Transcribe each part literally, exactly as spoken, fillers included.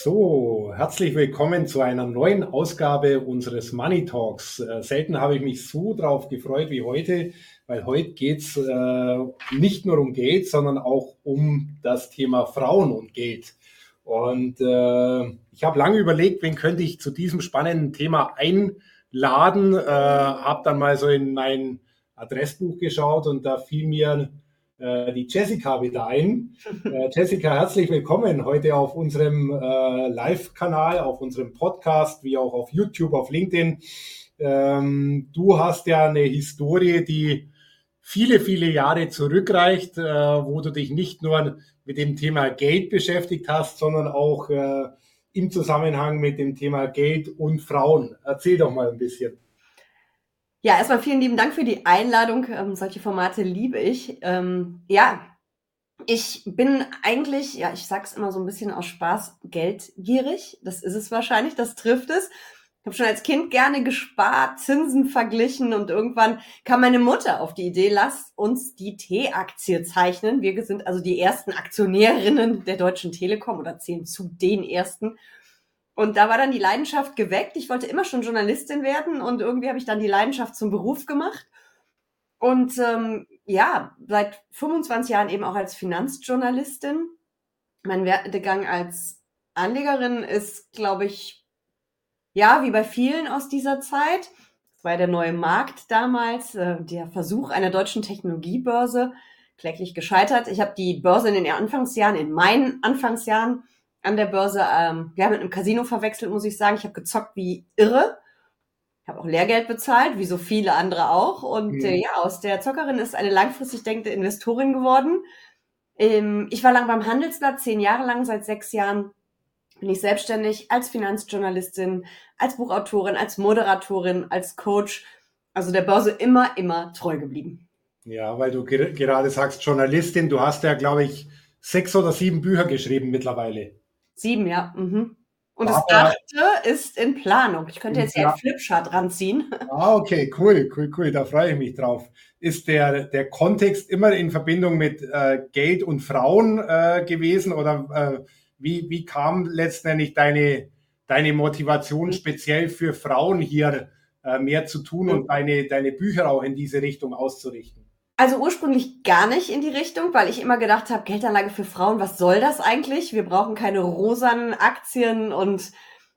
So, herzlich willkommen zu einer neuen Ausgabe unseres Money Talks. Äh, selten habe ich mich so drauf gefreut wie heute, weil heute geht's äh, nicht nur um Geld, sondern auch um das Thema Frauen und Geld. Und äh, ich habe lange überlegt, wen könnte ich zu diesem spannenden Thema einladen. Äh, habe dann mal so in mein Adressbuch geschaut und da fiel mir äh, die Jessica wieder ein. Äh, Jessica, herzlich willkommen heute auf unserem äh, Live-Kanal, auf unserem Podcast, wie auch auf YouTube, auf LinkedIn. Ähm, du hast ja eine Historie, die viele, viele Jahre zurückreicht, äh, wo du dich nicht nur mit dem Thema Geld beschäftigt hast, sondern auch äh, im Zusammenhang mit dem Thema Geld und Frauen. Erzähl doch mal ein bisschen. Ja, erstmal vielen lieben Dank für die Einladung. Ähm, solche Formate liebe ich. Ähm, ja, ich bin eigentlich, ja, ich sag's immer so ein bisschen aus Spaß, geldgierig. Das ist es wahrscheinlich, das trifft es. Ich habe schon als Kind gerne gespart, Zinsen verglichen und irgendwann kam meine Mutter auf die Idee, lasst uns die T-Aktie zeichnen. Wir sind also die ersten Aktionärinnen der Deutschen Telekom oder zählen zu den ersten. Und da war dann die Leidenschaft geweckt. Ich wollte immer schon Journalistin werden und irgendwie habe ich dann die Leidenschaft zum Beruf gemacht. Und ähm, ja, seit fünfundzwanzig Jahren eben auch als Finanzjournalistin. Mein Werdegang als Anlegerin ist, glaube ich, ja, wie bei vielen aus dieser Zeit. Das war ja der neue Markt damals, äh, der Versuch einer deutschen Technologiebörse, kläglich gescheitert. Ich habe die Börse in den Anfangsjahren, in meinen Anfangsjahren an der Börse, ähm, ja, mit einem Casino verwechselt, muss ich sagen. Ich habe gezockt wie irre. Ich habe auch Lehrgeld bezahlt, wie so viele andere auch. Und äh, Mhm. ja, aus der Zockerin ist eine langfristig denkende Investorin geworden. Ähm, ich war lang beim Handelsblatt, zehn Jahre lang, seit sechs Jahren bin ich selbstständig als Finanzjournalistin, als Buchautorin, als Moderatorin, als Coach. Also der Börse immer, immer treu geblieben. Ja, weil du ger gerade sagst, Journalistin, du hast ja, glaube ich, sechs oder sieben Bücher geschrieben mittlerweile. Sieben, ja. Mhm. Und das Aber achte ist in Planung. Ich könnte im jetzt hier einen Pla Flipchart ranziehen. Ah, okay, cool, cool, cool, da freue ich mich drauf. Ist der, der Kontext immer in Verbindung mit äh, Geld und Frauen äh, gewesen oder äh, wie, wie kam letztendlich deine, deine Motivation speziell für Frauen hier äh, mehr zu tun und deine, deine Bücher auch in diese Richtung auszurichten? Also ursprünglich gar nicht in die Richtung, weil ich immer gedacht habe, Geldanlage für Frauen, was soll das eigentlich? Wir brauchen keine rosanen Aktien und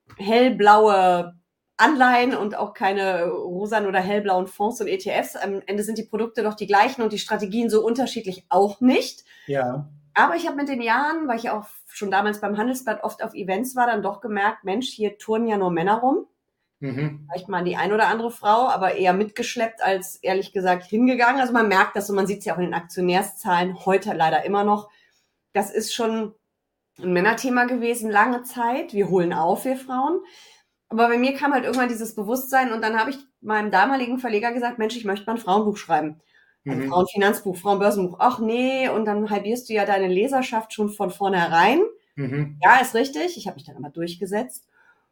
hellblaue Anleihen und auch keine rosanen oder hellblauen Fonds und E T Fs. Am Ende sind die Produkte doch die gleichen und die Strategien so unterschiedlich auch nicht. Ja. Aber ich habe mit den Jahren, weil ich auch schon damals beim Handelsblatt oft auf Events war, dann doch gemerkt, Mensch, hier turnen ja nur Männer rum. Mhm. Vielleicht mal die ein oder andere Frau, aber eher mitgeschleppt als ehrlich gesagt hingegangen. Also man merkt das und man sieht es ja auch in den Aktionärszahlen heute leider immer noch. Das ist schon ein Männerthema gewesen, lange Zeit. Wir holen auf, wir Frauen. Aber bei mir kam halt irgendwann dieses Bewusstsein und dann habe ich meinem damaligen Verleger gesagt, Mensch, ich möchte mal ein Frauenbuch schreiben. Also Mhm. Frauenfinanzbuch, Frauenbörsenbuch. Ach nee, und dann halbierst du ja deine Leserschaft schon von vornherein. Mhm. Ja, ist richtig. Ich habe mich dann aber durchgesetzt.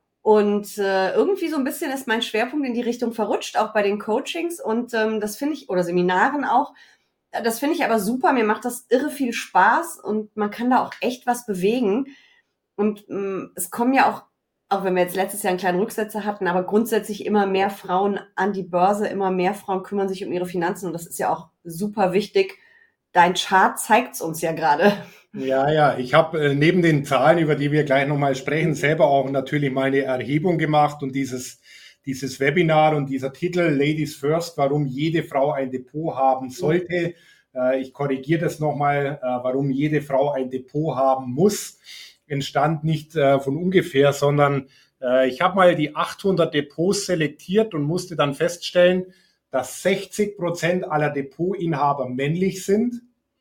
Und äh, irgendwie so ein bisschen ist mein Schwerpunkt in die Richtung verrutscht, auch bei den Coachings. Und ähm, das finde ich, oder Seminaren auch, das finde ich aber super. Mir macht das irre viel Spaß und man kann da auch echt was bewegen. Und ähm, es kommen ja auch, auch wenn wir jetzt letztes Jahr einen kleinen Rücksetzer hatten, aber grundsätzlich immer mehr Frauen an die Börse, immer mehr Frauen kümmern sich um ihre Finanzen. Und das ist ja auch super wichtig. Dein Chart zeigt's uns ja gerade. Ja, ja, ich habe äh, neben den Zahlen, über die wir gleich nochmal sprechen, selber auch natürlich mal eine Erhebung gemacht und dieses, dieses Webinar und dieser Titel Ladies First, warum jede Frau ein Depot haben sollte. Äh, ich korrigiere das nochmal, äh, warum jede Frau ein Depot haben muss, entstand nicht äh, von ungefähr, sondern äh, ich habe mal die achthundert Depots selektiert und musste dann feststellen, dass sechzig Prozent aller Depotinhaber männlich sind.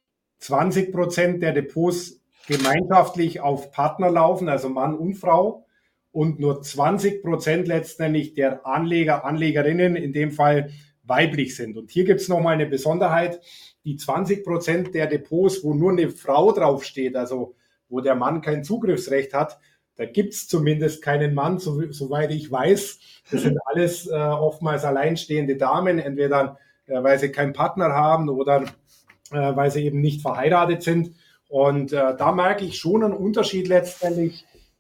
zwanzig Prozent der Depots gemeinschaftlich auf Partner laufen, also Mann und Frau, und nur zwanzig Prozent letztendlich der Anleger, Anlegerinnen in dem Fall weiblich sind. Und hier gibt es nochmal eine Besonderheit, die zwanzig Prozent der Depots, wo nur eine Frau draufsteht, also wo der Mann kein Zugriffsrecht hat, da gibt es zumindest keinen Mann, so, soweit ich weiß. Das sind alles äh, oftmals alleinstehende Damen, entweder äh, weil sie keinen Partner haben oder äh, weil sie eben nicht verheiratet sind. Und äh, da merke ich schon einen Unterschied letztendlich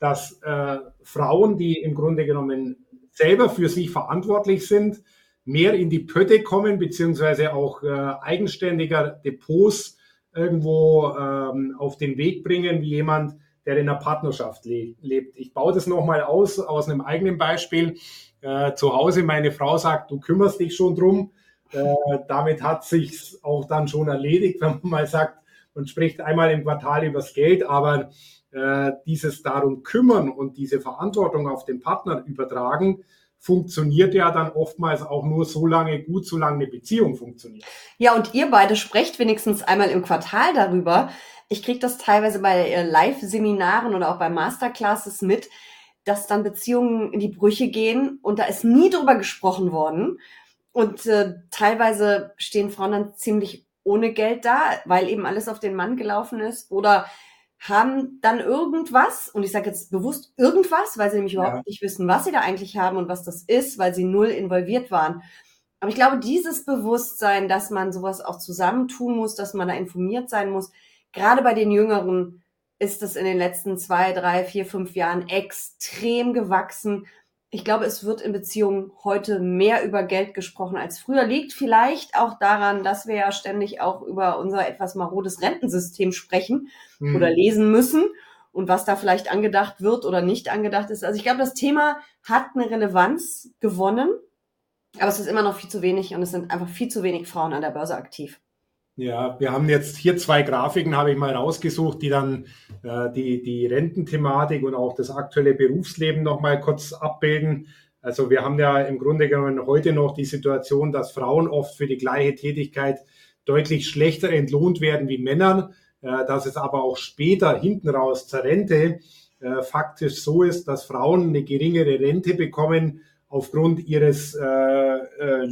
dass äh, Frauen, die im Grunde genommen selber für sich verantwortlich sind, mehr in die Pötte kommen, beziehungsweise auch äh, eigenständiger Depots irgendwo ähm, auf den Weg bringen, wie jemand, der in einer Partnerschaft le- lebt. Ich baue das nochmal aus, aus einem eigenen Beispiel. Äh, zu Hause, meine Frau sagt, du kümmerst dich schon drum. Äh, damit hat sich's auch dann schon erledigt, wenn man mal sagt, man spricht einmal im Quartal übers Geld, aber äh, dieses darum kümmern und diese Verantwortung auf den Partner übertragen, funktioniert ja dann oftmals auch nur so lange gut, solange eine Beziehung funktioniert. Ja, und ihr beide sprecht wenigstens einmal im Quartal darüber. Ich kriege das teilweise bei äh, Live-Seminaren oder auch bei Masterclasses mit, dass dann Beziehungen in die Brüche gehen und da ist nie drüber gesprochen worden. Und äh, teilweise stehen Frauen dann ziemlich ohne Geld da, weil eben alles auf den Mann gelaufen ist oder haben dann irgendwas, und ich sage jetzt bewusst irgendwas, weil sie nämlich Ja. überhaupt nicht wissen, was sie da eigentlich haben und was das ist, weil sie null involviert waren. Aber ich glaube, dieses Bewusstsein, dass man sowas auch zusammentun muss, dass man da informiert sein muss, gerade bei den Jüngeren ist es in den letzten zwei, drei, vier, fünf Jahren extrem gewachsen. Ich glaube, es wird in Beziehungen heute mehr über Geld gesprochen als früher. Liegt vielleicht auch daran, dass wir ja ständig auch über unser etwas marodes Rentensystem sprechen Hm. oder lesen müssen und was da vielleicht angedacht wird oder nicht angedacht ist. Also ich glaube, das Thema hat eine Relevanz gewonnen, aber es ist immer noch viel zu wenig und es sind einfach viel zu wenig Frauen an der Börse aktiv. Ja, wir haben jetzt hier zwei Grafiken, habe ich mal rausgesucht, die dann äh, die, die Rententhematik und auch das aktuelle Berufsleben noch mal kurz abbilden. Also wir haben ja im Grunde genommen heute noch die Situation, dass Frauen oft für die gleiche Tätigkeit deutlich schlechter entlohnt werden wie Männer, äh, dass es aber auch später hinten raus zur Rente äh, faktisch so ist, dass Frauen eine geringere Rente bekommen aufgrund ihres äh, äh,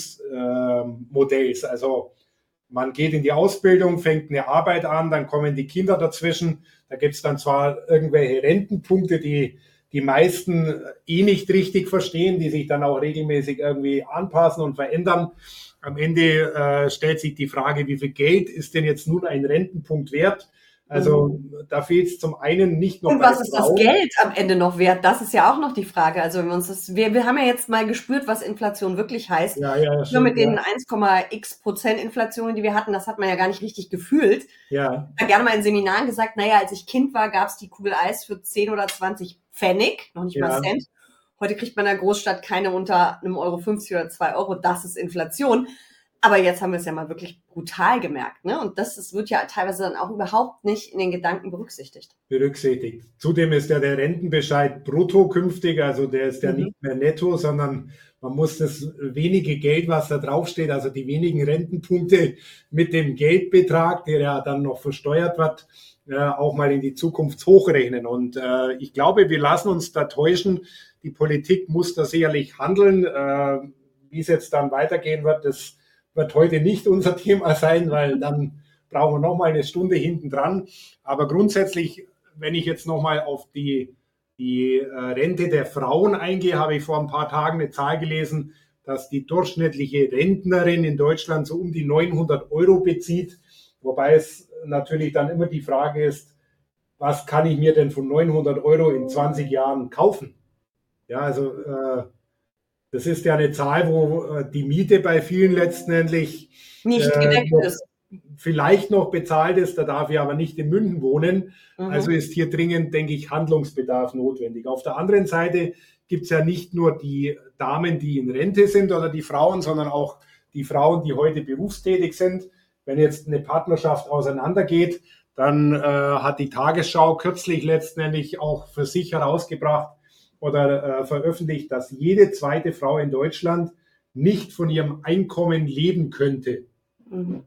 Lebensmodells. Äh, also man geht in die Ausbildung, fängt eine Arbeit an, dann kommen die Kinder dazwischen. Da gibt es dann zwar irgendwelche Rentenpunkte, die die meisten eh nicht richtig verstehen, die sich dann auch regelmäßig irgendwie anpassen und verändern. Am Ende äh, stellt sich die Frage, wie viel Geld ist denn jetzt nun ein Rentenpunkt wert? Also da fehlt es zum einen nicht noch. Und was ist das Geld am Ende noch wert? Das ist ja auch noch die Frage. Also wenn wir uns das, wir, wir haben ja jetzt mal gespürt, was Inflation wirklich heißt. Ja, ja, Nur stimmt, mit den ja. eins Komma x Prozent Inflation, die wir hatten, das hat man ja gar nicht richtig gefühlt. Ja. Ich habe gerne mal in Seminaren gesagt, naja, als ich Kind war, gab es die Kugel Eis für zehn oder zwanzig Pfennig, noch nicht Ja. mal Cent. Heute kriegt man in der Großstadt keine unter einem Euro fünfzig oder zwei Euro. Das ist Inflation. Aber jetzt haben wir es ja mal wirklich brutal gemerkt, ne? Und das, das wird ja teilweise dann auch überhaupt nicht in den Gedanken berücksichtigt. Berücksichtigt. Zudem ist ja der Rentenbescheid brutto künftig, also der ist ja Mhm. nicht mehr netto, sondern man muss das wenige Geld, was da draufsteht, also die wenigen Rentenpunkte mit dem Geldbetrag, der ja dann noch versteuert wird, äh, auch mal in die Zukunft hochrechnen. Und äh, ich glaube, wir lassen uns da täuschen. Die Politik muss da sicherlich handeln. Äh, wie es jetzt dann weitergehen wird, das wird heute nicht unser Thema sein, weil dann brauchen wir noch mal eine Stunde hinten dran. Aber grundsätzlich, wenn ich jetzt noch mal auf die, die äh, Rente der Frauen eingehe, habe ich vor ein paar Tagen eine Zahl gelesen, dass die durchschnittliche Rentnerin in Deutschland so um die neunhundert Euro bezieht. Wobei es natürlich dann immer die Frage ist, was kann ich mir denn von neunhundert Euro in zwanzig Jahren kaufen? Ja, also äh, das ist ja eine Zahl, wo äh, die Miete bei vielen letztendlich Nicht äh, gedeckt noch, ist. vielleicht noch bezahlt ist, da darf ich aber nicht in München wohnen. Mhm. Also ist hier dringend, denke ich, Handlungsbedarf notwendig. Auf der anderen Seite gibt es ja nicht nur die Damen, die in Rente sind oder die Frauen, sondern auch die Frauen, die heute berufstätig sind. Wenn jetzt eine Partnerschaft auseinandergeht, dann äh, hat die Tagesschau kürzlich letztendlich auch für sich herausgebracht oder äh, veröffentlicht, dass jede zweite Frau in Deutschland nicht von ihrem Einkommen leben könnte. Mhm.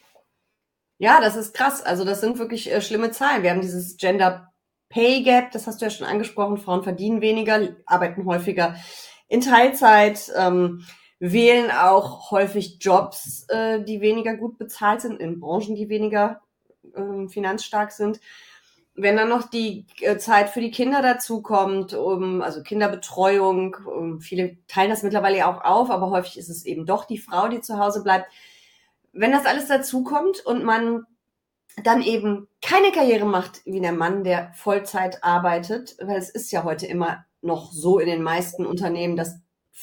Ja, das ist krass. Also das sind wirklich äh, schlimme Zahlen. Wir haben dieses Gender Pay Gap, das hast du ja schon angesprochen. Frauen verdienen weniger, arbeiten häufiger in Teilzeit, ähm, wählen auch häufig Jobs, äh, die weniger gut bezahlt sind, in Branchen, die weniger äh, finanzstark sind. Wenn dann noch die äh, Zeit für die Kinder dazu kommt, um, also Kinderbetreuung, um, viele teilen das mittlerweile ja auch auf, aber häufig ist es eben doch die Frau, die zu Hause bleibt. Wenn das alles dazu kommt und man dann eben keine Karriere macht wie der Mann, der Vollzeit arbeitet, weil es ist ja heute immer noch so in den meisten Unternehmen, dass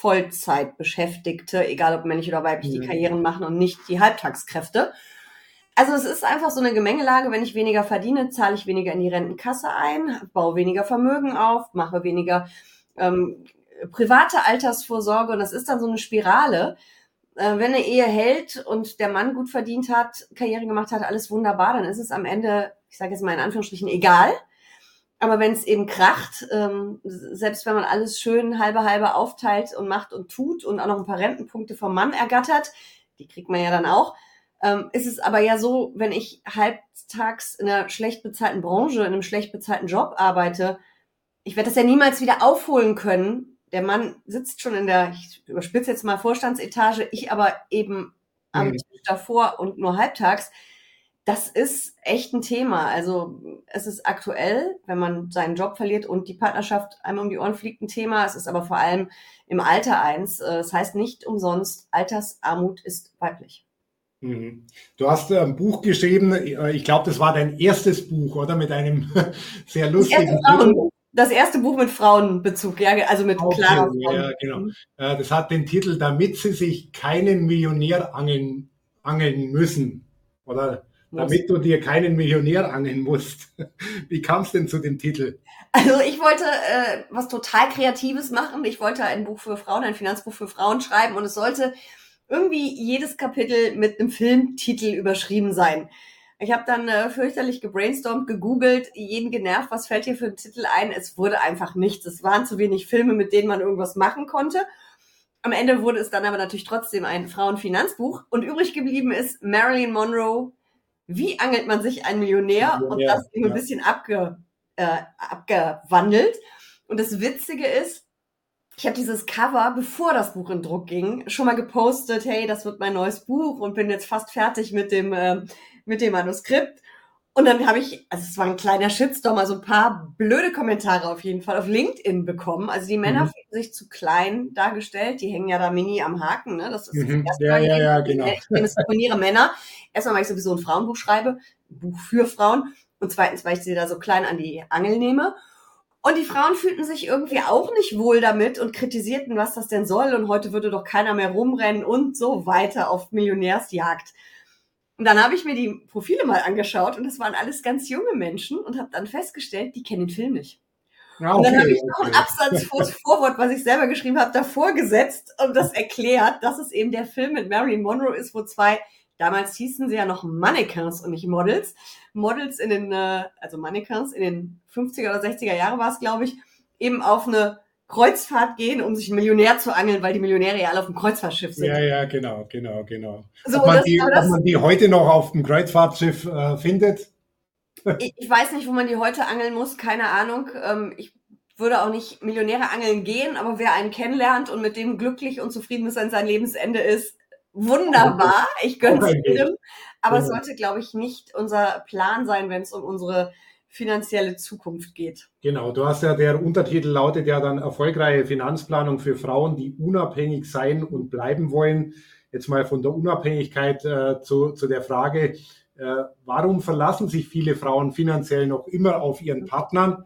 Vollzeitbeschäftigte, egal ob männlich oder weiblich, die Mhm. Karrieren machen und nicht die Halbtagskräfte. Also es ist einfach so eine Gemengelage. Wenn ich weniger verdiene, zahle ich weniger in die Rentenkasse ein, baue weniger Vermögen auf, mache weniger ähm, private Altersvorsorge und das ist dann so eine Spirale. Äh, wenn eine Ehe hält und der Mann gut verdient hat, Karriere gemacht hat, alles wunderbar, dann ist es am Ende, ich sage jetzt mal in Anführungsstrichen, egal. Aber wenn es eben kracht, ähm, selbst wenn man alles schön halbe halbe aufteilt und macht und tut und auch noch ein paar Rentenpunkte vom Mann ergattert, die kriegt man ja dann auch, ähm, ist es aber ja so, wenn ich halbtags in einer schlecht bezahlten Branche, in einem schlecht bezahlten Job arbeite, ich werde das ja niemals wieder aufholen können. Der Mann sitzt schon in der, ich überspitze jetzt mal, Vorstandsetage, ich aber eben am Mhm. Tisch davor und nur halbtags. Das ist echt ein Thema. Also es ist aktuell, wenn man seinen Job verliert und die Partnerschaft einem um die Ohren fliegt, ein Thema. Es ist aber vor allem im Alter eins. Das heißt nicht umsonst, Altersarmut ist weiblich. Mhm. Du hast äh, ein Buch geschrieben, äh, ich glaube, das war dein erstes Buch, oder? Mit einem sehr Das erste lustigen Titel. Frauenbuch. Das erste Buch mit Frauenbezug, ja, also mit Okay, klarer ja, Frauen. ja, genau. Äh, Das hat den Titel, damit sie sich keinen Millionär angeln, angeln müssen. Oder Muss. damit du dir keinen Millionär angeln musst. Wie kam es denn zu dem Titel? Also ich wollte äh, was total Kreatives machen. Ich wollte ein Buch für Frauen, ein Finanzbuch für Frauen schreiben und es sollte irgendwie jedes Kapitel mit einem Filmtitel überschrieben sein. Ich habe dann äh, fürchterlich gebrainstormt, gegoogelt, jeden genervt, was fällt hier für ein Titel ein? Es wurde einfach nichts. Es waren zu wenig Filme, mit denen man irgendwas machen konnte. Am Ende wurde es dann aber natürlich trotzdem ein Frauenfinanzbuch und übrig geblieben ist Marilyn Monroe. Wie angelt man sich ein Millionär? Und Millionär, das eben ein ja. bisschen abge, äh, abgewandelt. Und das Witzige ist, ich habe dieses Cover, bevor das Buch in Druck ging, schon mal gepostet, hey, das wird mein neues Buch und bin jetzt fast fertig mit dem, äh, mit dem Manuskript. Und dann habe ich, also es war ein kleiner Shitstorm, also ein paar blöde Kommentare auf jeden Fall auf LinkedIn bekommen. Also die Männer Mhm. fühlen sich zu klein dargestellt, die hängen ja da mini am Haken, ne? Das ist das Mhm. erste Ja, Mal ja, ja, gewesen. genau. Ich diskriminiere Männer. Erstmal, weil ich sowieso ein Frauenbuch schreibe, ein Buch für Frauen. Und zweitens, weil ich sie da so klein an die Angel nehme. Und die Frauen fühlten sich irgendwie auch nicht wohl damit und kritisierten, was das denn soll. Und heute würde doch keiner mehr rumrennen und so weiter auf Millionärsjagd. Und dann habe ich mir die Profile mal angeschaut und das waren alles ganz junge Menschen und habe dann festgestellt, die kennen den Film nicht. Ah, Und dann habe okay, ich noch einen okay. Absatz vor das Vorwort, was ich selber geschrieben habe, davor gesetzt und das erklärt, dass es eben der Film mit Marilyn Monroe ist, wo zwei, damals hießen sie ja noch Mannequins und nicht Models, Models in den, äh, also Mannequins in den fünfziger oder sechziger Jahre war es, glaube ich, eben auf eine Kreuzfahrt gehen, um sich einen Millionär zu angeln, weil die Millionäre ja alle auf dem Kreuzfahrtschiff sind. Ja, ja, genau, genau, genau. So, Ob und man das, die, aber ob das, man die heute noch auf dem Kreuzfahrtschiff äh, findet? ich, ich weiß nicht, wo man die heute angeln muss, keine Ahnung. Ähm, ich würde auch nicht Millionäre angeln gehen, aber wer einen kennenlernt und mit dem glücklich und zufrieden bis an sein Lebensende ist, wunderbar. Ich Auch gönn's ein Weg. jedem. Aber es Genau. sollte, glaube ich, nicht unser Plan sein, wenn es um unsere finanzielle Zukunft geht. Genau, du hast ja, der Untertitel lautet ja dann erfolgreiche Finanzplanung für Frauen, die unabhängig sein und bleiben wollen. Jetzt mal von der Unabhängigkeit äh, zu, zu der Frage, äh, warum verlassen sich viele Frauen finanziell noch immer auf ihren Partnern?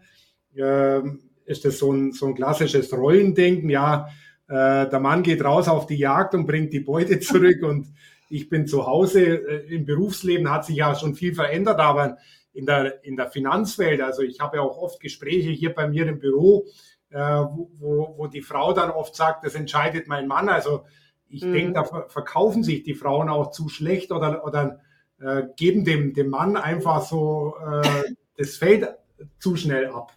Ähm, ist das so ein, so ein klassisches Rollendenken? Ja, äh, der Mann geht raus auf die Jagd und bringt die Beute zurück und ich bin zu Hause. Äh, Im Berufsleben hat sich ja schon viel verändert, aber in der, in der Finanzwelt, also ich habe ja auch oft Gespräche hier bei mir im Büro, äh, wo, wo die Frau dann oft sagt, das entscheidet mein Mann. Also ich mhm. denke, da verkaufen sich die Frauen auch zu schlecht oder, oder äh, geben dem, dem Mann einfach so äh, das Feld zu schnell ab.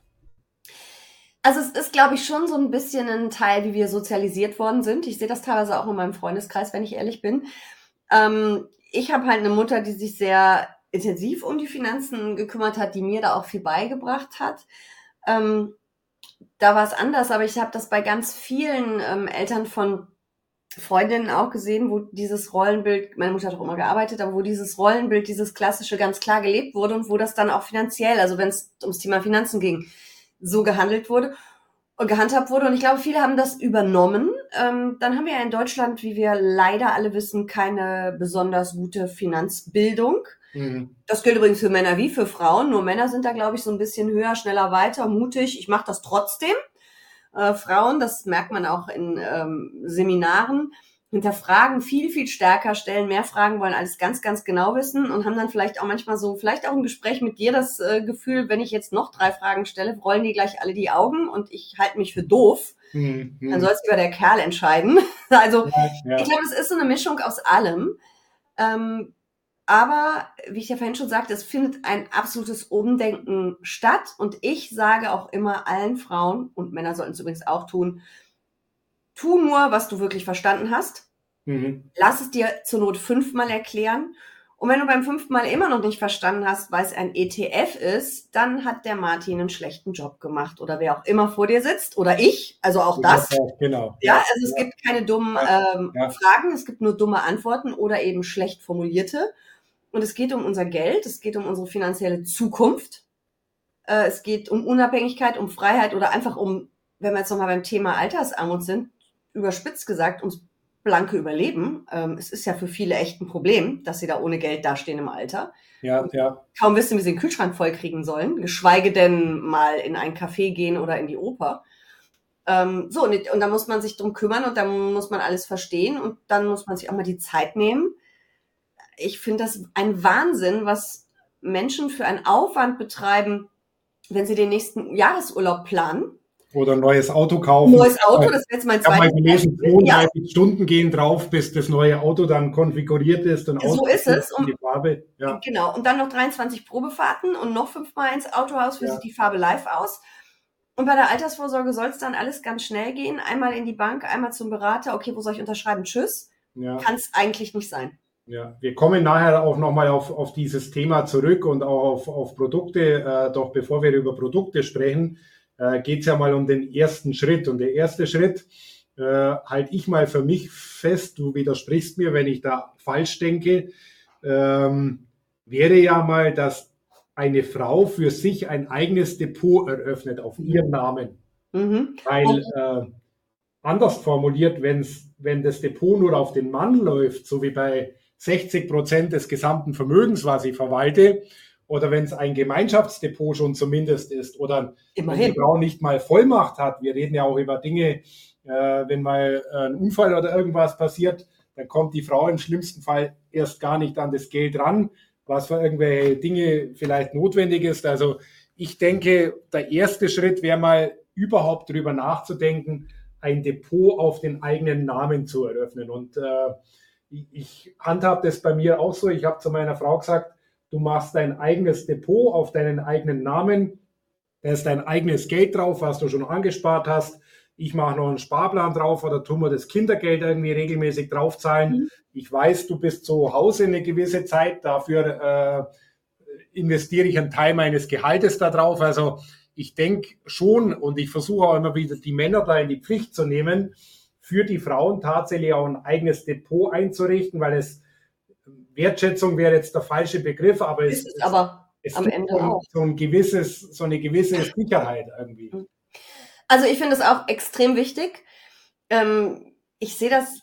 Also es ist, glaube ich, schon so ein bisschen ein Teil, wie wir sozialisiert worden sind. Ich sehe das teilweise auch in meinem Freundeskreis, wenn ich ehrlich bin. Ähm, ich habe halt eine Mutter, die sich sehr intensiv um die Finanzen gekümmert hat, die mir da auch viel beigebracht hat. Ähm, da war es anders, aber ich habe das bei ganz vielen ähm, Eltern von Freundinnen auch gesehen, wo dieses Rollenbild, meine Mutter hat auch immer gearbeitet, aber wo dieses Rollenbild, dieses klassische ganz klar gelebt wurde und wo das dann auch finanziell, also wenn es ums Thema Finanzen ging, so gehandelt wurde und gehandhabt wurde. Und ich glaube, viele haben das übernommen ähm, dann haben wir ja in Deutschland, wie wir leider alle wissen, keine besonders gute Finanzbildung. Mhm. Das gilt übrigens für Männer wie für Frauen. Nur Männer sind da, glaube ich, so ein bisschen höher, schneller, weiter, mutig. Ich mache das trotzdem. Äh, Frauen, das merkt man auch in ähm, Seminaren, hinterfragen viel, viel stärker, stellen mehr Fragen, wollen alles ganz, ganz genau wissen und haben dann vielleicht auch manchmal so, vielleicht auch im Gespräch mit dir das äh, Gefühl, wenn ich jetzt noch drei Fragen stelle, rollen die gleich alle die Augen und ich halte mich für doof. Mhm. Dann soll es lieber der Kerl entscheiden. Also Ja, ja. ich glaube, es ist so eine Mischung aus allem. Ähm, aber, wie ich ja vorhin schon sagte, es findet ein absolutes Umdenken statt. Und ich sage auch immer allen Frauen, und Männer sollten es übrigens auch tun, tu nur, was du wirklich verstanden hast. Mhm. Lass es dir zur Not fünfmal erklären. Und wenn du beim fünften Mal immer noch nicht verstanden hast, weil es ein E T F ist, dann hat der Martin einen schlechten Job gemacht oder wer auch immer vor dir sitzt oder ich, also auch das. Genau. Ja, also es Ja. gibt keine dummen Ja. ähm, Ja. Fragen, es gibt nur dumme Antworten oder eben schlecht formulierte. Und es geht um unser Geld, es geht um unsere finanzielle Zukunft, äh, es geht um Unabhängigkeit, um Freiheit oder einfach um, wenn wir jetzt nochmal beim Thema Altersarmut sind, überspitzt gesagt, ums blanke Überleben. Ähm, es ist ja für viele echt ein Problem, dass sie da ohne Geld dastehen im Alter. Ja, ja. Kaum wissen, wie sie den Kühlschrank voll kriegen sollen, geschweige denn mal in ein Café gehen oder in die Oper. Ähm, so, und, und da muss man sich drum kümmern und dann muss man alles verstehen und dann muss man sich auch mal die Zeit nehmen. Ich finde das ein Wahnsinn, was Menschen für einen Aufwand betreiben, wenn sie den nächsten Jahresurlaub planen. Oder ein neues Auto kaufen. Neues Auto, das wäre jetzt mein Ich habe mal zweites gelesen, Beispiel. zweiunddreißig ja. Stunden gehen drauf, bis das neue Auto dann konfiguriert ist. Und so ist es. Und die Farbe. Ja. Genau. Und dann noch dreiundzwanzig Probefahrten und noch fünfmal ins Autohaus, wie ja. sieht die Farbe live aus. Und bei der Altersvorsorge soll es dann alles ganz schnell gehen. Einmal in die Bank, einmal zum Berater. Okay, wo soll ich unterschreiben? Tschüss. Ja. Kann es eigentlich nicht sein. Ja, wir kommen nachher auch nochmal auf, auf dieses Thema zurück und auch auf, auf Produkte. Äh, doch bevor wir über Produkte sprechen, äh, geht es ja mal um den ersten Schritt. Und der erste Schritt äh, halte ich mal für mich fest, du widersprichst mir, wenn ich da falsch denke, ähm, wäre ja mal, dass eine Frau für sich ein eigenes Depot eröffnet auf ihren Namen. Mhm. Weil äh, anders formuliert, wenn's, wenn das Depot nur auf den Mann läuft, so wie bei sechzig Prozent des gesamten Vermögens, was ich verwalte, oder wenn es ein Gemeinschaftsdepot schon zumindest ist, oder Immerhin. wenn die Frau nicht mal Vollmacht hat, wir reden ja auch über Dinge, äh, wenn mal ein Unfall oder irgendwas passiert, dann kommt die Frau im schlimmsten Fall erst gar nicht an das Geld ran, was für irgendwelche Dinge vielleicht notwendig ist. Also ich denke, der erste Schritt wäre mal überhaupt drüber nachzudenken, ein Depot auf den eigenen Namen zu eröffnen. Und äh, ich handhabe das bei mir auch so. Ich habe zu meiner Frau gesagt, du machst dein eigenes Depot auf deinen eigenen Namen. Da ist dein eigenes Geld drauf, was du schon angespart hast. Ich mache noch einen Sparplan drauf oder tun wir das Kindergeld irgendwie regelmäßig draufzahlen. Mhm. Ich weiß, du bist zu Hause eine gewisse Zeit. Dafür äh, investiere ich einen Teil meines Gehaltes da drauf. Also ich denke schon und ich versuche auch immer wieder die Männer da in die Pflicht zu nehmen, für die Frauen tatsächlich auch ein eigenes Depot einzurichten, weil es Wertschätzung wäre jetzt der falsche Begriff, aber es ist aber es am gibt Ende so, auch. so ein gewisses, so eine gewisse Sicherheit irgendwie. Also ich finde es auch extrem wichtig. Ähm, ich sehe das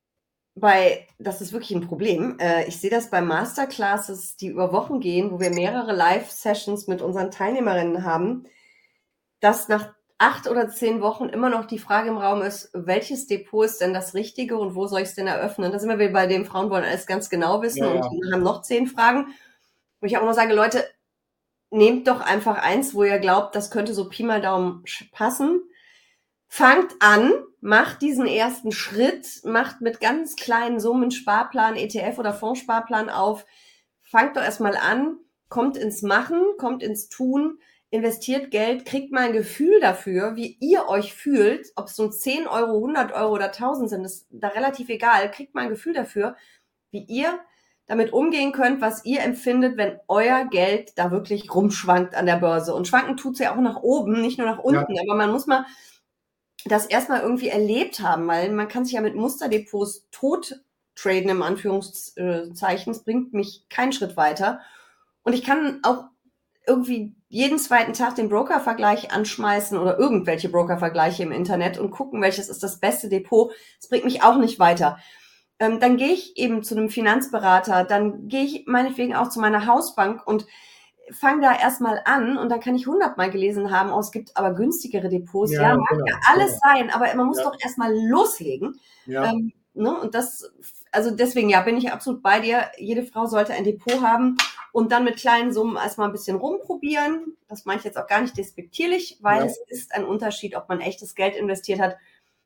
bei, das ist wirklich ein Problem. Äh, ich sehe das bei Masterclasses, die über Wochen gehen, wo wir mehrere Live-Sessions mit unseren Teilnehmerinnen haben, dass nach acht oder zehn Wochen immer noch die Frage im Raum ist, welches Depot ist denn das Richtige und wo soll ich es denn eröffnen? Da sind wir bei dem Frauen wollen alles ganz genau wissen ja, ja. und haben noch zehn Fragen. Wo ich auch immer sage, Leute, nehmt doch einfach eins, wo ihr glaubt, das könnte so Pi mal Daumen passen. Fangt an, macht diesen ersten Schritt, macht mit ganz kleinen Summen Sparplan, E T F oder Fondssparplan auf. Fangt doch erstmal an, kommt ins Machen, kommt ins Tun, investiert Geld, kriegt mal ein Gefühl dafür, wie ihr euch fühlt, ob es nun zehn Euro, hundert Euro oder tausend sind, ist da relativ egal, kriegt mal ein Gefühl dafür, wie ihr damit umgehen könnt, was ihr empfindet, wenn euer Geld da wirklich rumschwankt an der Börse. Und schwanken tut's ja auch nach oben, nicht nur nach unten, ja. aber man muss mal das erstmal irgendwie erlebt haben, weil man kann sich ja mit Musterdepots tot traden, im Anführungszeichen, es bringt mich keinen Schritt weiter. Und ich kann auch irgendwie jeden zweiten Tag den Broker-Vergleich anschmeißen oder irgendwelche Broker-Vergleiche im Internet und gucken, welches ist das beste Depot. Das bringt mich auch nicht weiter. Ähm, dann gehe ich eben zu einem Finanzberater, dann gehe ich meinetwegen auch zu meiner Hausbank und fange da erstmal an und dann kann ich hundertmal gelesen haben, oh, es gibt aber günstigere Depots. Ja, ja mag genau, ja alles genau. sein, aber man muss ja. doch erstmal loslegen. Ja. Ähm, ne? Und das, also deswegen, ja, bin ich absolut bei dir. Jede Frau sollte ein Depot haben und dann mit kleinen Summen erstmal ein bisschen rumprobieren. Das meine ich jetzt auch gar nicht despektierlich, weil ja. es ist ein Unterschied, ob man echtes Geld investiert hat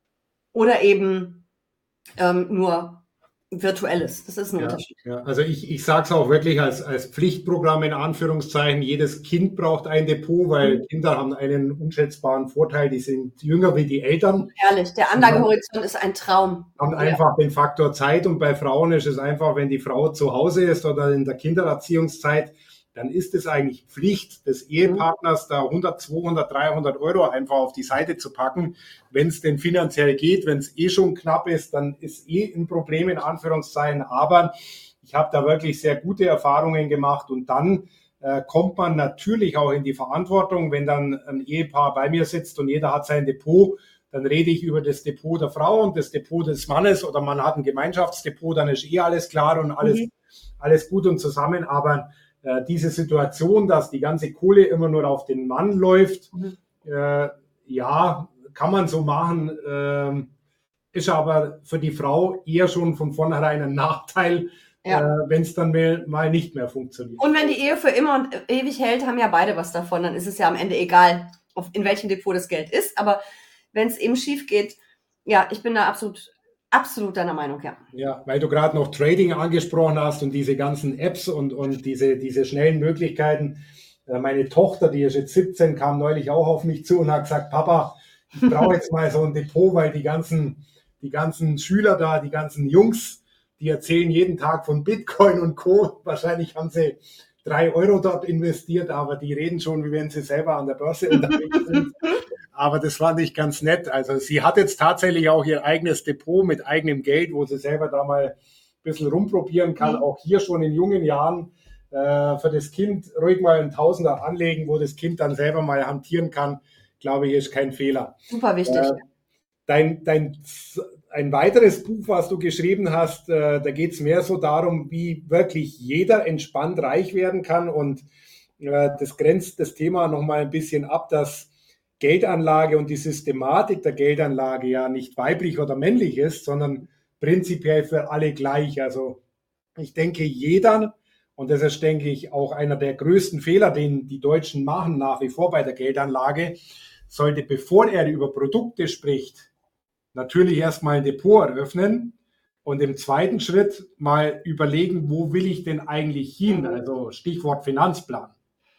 oder eben ähm, nur virtuelles. Das ist ein ja, Unterschied. Ja. Also ich, ich sage es auch wirklich als, als Pflichtprogramm in Anführungszeichen. Jedes Kind braucht ein Depot, weil mhm. Kinder haben einen unschätzbaren Vorteil. Die sind jünger wie die Eltern. Ehrlich, der Anlagehorizont ist ein Traum. Haben ja. einfach den Faktor Zeit und bei Frauen ist es einfach, wenn die Frau zu Hause ist oder in der Kindererziehungszeit, dann ist es eigentlich Pflicht des Ehepartners, da hundert, zweihundert, dreihundert Euro einfach auf die Seite zu packen. Wenn es denn finanziell geht, wenn es eh schon knapp ist, dann ist eh ein Problem in Anführungszeichen. Aber ich habe da wirklich sehr gute Erfahrungen gemacht und dann äh, kommt man natürlich auch in die Verantwortung, wenn dann ein Ehepaar bei mir sitzt und jeder hat sein Depot, dann rede ich über das Depot der Frau und das Depot des Mannes oder man hat ein Gemeinschaftsdepot, dann ist eh alles klar und alles, mhm. alles gut und zusammen. Aber diese Situation, dass die ganze Kohle immer nur auf den Mann läuft, mhm. äh, ja, kann man so machen, äh, ist aber für die Frau eher schon von vornherein ein Nachteil, ja. äh, wenn es dann mal nicht mehr funktioniert. Und wenn die Ehe für immer und ewig hält, haben ja beide was davon, dann ist es ja am Ende egal, auf, in welchem Depot das Geld ist, aber wenn es eben schief geht, ja, ich bin da absolut Absolut deiner Meinung, ja. Ja, weil du gerade noch Trading angesprochen hast und diese ganzen Apps und, und diese, diese schnellen Möglichkeiten. Meine Tochter, die ist jetzt siebzehn, kam neulich auch auf mich zu und hat gesagt, Papa, ich brauche jetzt mal so ein Depot, weil die ganzen, die ganzen Schüler da, die ganzen Jungs, die erzählen jeden Tag von Bitcoin und Co. Wahrscheinlich haben sie drei Euro dort investiert, aber die reden schon, wie wenn sie selber an der Börse unterwegs sind. Aber das fand ich ganz nett. Also sie hat jetzt tatsächlich auch ihr eigenes Depot mit eigenem Geld, wo sie selber da mal ein bisschen rumprobieren kann. Mhm. Auch hier schon in jungen Jahren äh, für das Kind ruhig mal einen Tausender anlegen, wo das Kind dann selber mal hantieren kann. Glaube ich, ist kein Fehler. Super wichtig. Äh, dein, dein, ein weiteres Buch, was du geschrieben hast, äh, da geht es mehr so darum, wie wirklich jeder entspannt reich werden kann. Und äh, das grenzt das Thema nochmal ein bisschen ab, dass Geldanlage und die Systematik der Geldanlage ja nicht weiblich oder männlich ist, sondern prinzipiell für alle gleich. Also ich denke, jeder, und das ist, denke ich, auch einer der größten Fehler, den die Deutschen machen nach wie vor bei der Geldanlage, sollte, bevor er über Produkte spricht, natürlich erstmal ein Depot eröffnen und im zweiten Schritt mal überlegen, wo will ich denn eigentlich hin? Also Stichwort Finanzplan.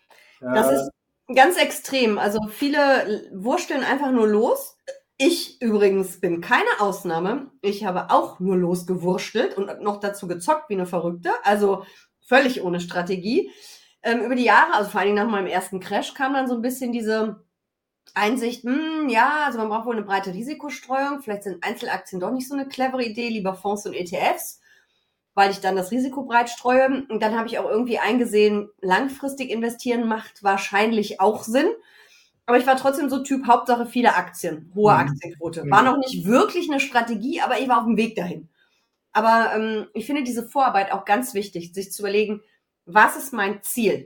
Das ist ganz extrem. Also viele wursteln einfach nur los. Ich übrigens bin keine Ausnahme. Ich habe auch nur losgewurschtelt und noch dazu gezockt wie eine Verrückte. Also völlig ohne Strategie. Ähm, über die Jahre, also vor allen Dingen nach meinem ersten Crash, kam dann so ein bisschen diese Einsicht, hm, ja, also man braucht wohl eine breite Risikostreuung. Vielleicht sind Einzelaktien doch nicht so eine clevere Idee, lieber Fonds und E T Fs, weil ich dann das Risiko breit streue. Und dann habe ich auch irgendwie eingesehen, langfristig investieren macht wahrscheinlich auch Sinn. Aber ich war trotzdem so Typ, Hauptsache viele Aktien, hohe Aktienquote. War noch nicht wirklich eine Strategie, aber ich war auf dem Weg dahin. Aber ähm, ich finde diese Vorarbeit auch ganz wichtig, sich zu überlegen, was ist mein Ziel?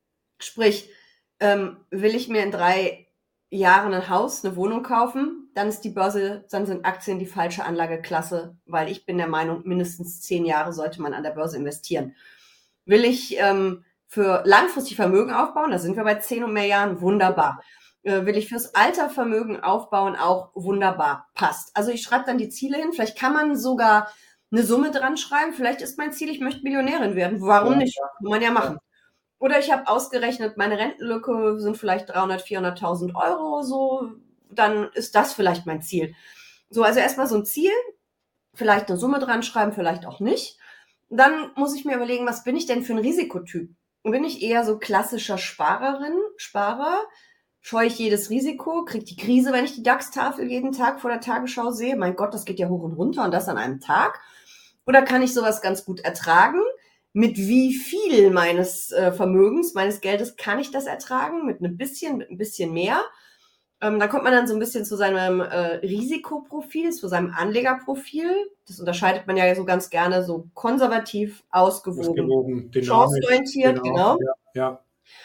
Sprich, ähm, will ich mir in drei Jahren ein Haus, eine Wohnung kaufen, dann ist die Börse, dann sind Aktien die falsche Anlageklasse, weil ich bin der Meinung, mindestens zehn Jahre sollte man an der Börse investieren. Will ich ähm, für langfristig Vermögen aufbauen, da sind wir bei zehn und mehr Jahren, wunderbar. Äh, will ich fürs Alter Vermögen aufbauen, auch wunderbar, passt. Also ich schreibe dann die Ziele hin, vielleicht kann man sogar eine Summe dran schreiben, vielleicht ist mein Ziel, ich möchte Millionärin werden, warum nicht, kann man ja machen. Oder ich habe ausgerechnet, meine Rentenlücke sind vielleicht dreihundert, vierhunderttausend Euro, so, dann ist das vielleicht mein Ziel. So, also erstmal so ein Ziel, vielleicht eine Summe dran schreiben, vielleicht auch nicht. Dann muss ich mir überlegen, was bin ich denn für ein Risikotyp? Bin ich eher so klassischer Sparerin, Sparer? Scheue ich jedes Risiko? Kriege die Krise, wenn ich die DAX-Tafel jeden Tag vor der Tagesschau sehe? Mein Gott, das geht ja hoch und runter und das an einem Tag. Oder kann ich sowas ganz gut ertragen? mit wie viel meines äh, Vermögens, meines Geldes kann ich das ertragen, mit ein bisschen, mit ein bisschen mehr. Ähm, da kommt man dann so ein bisschen zu seinem äh, Risikoprofil, zu seinem Anlegerprofil. Das unterscheidet man ja so ganz gerne, so konservativ, ausgewogen, Ausgewogen, dynamisch, chancenorientiert, genau, genau. ja, ja.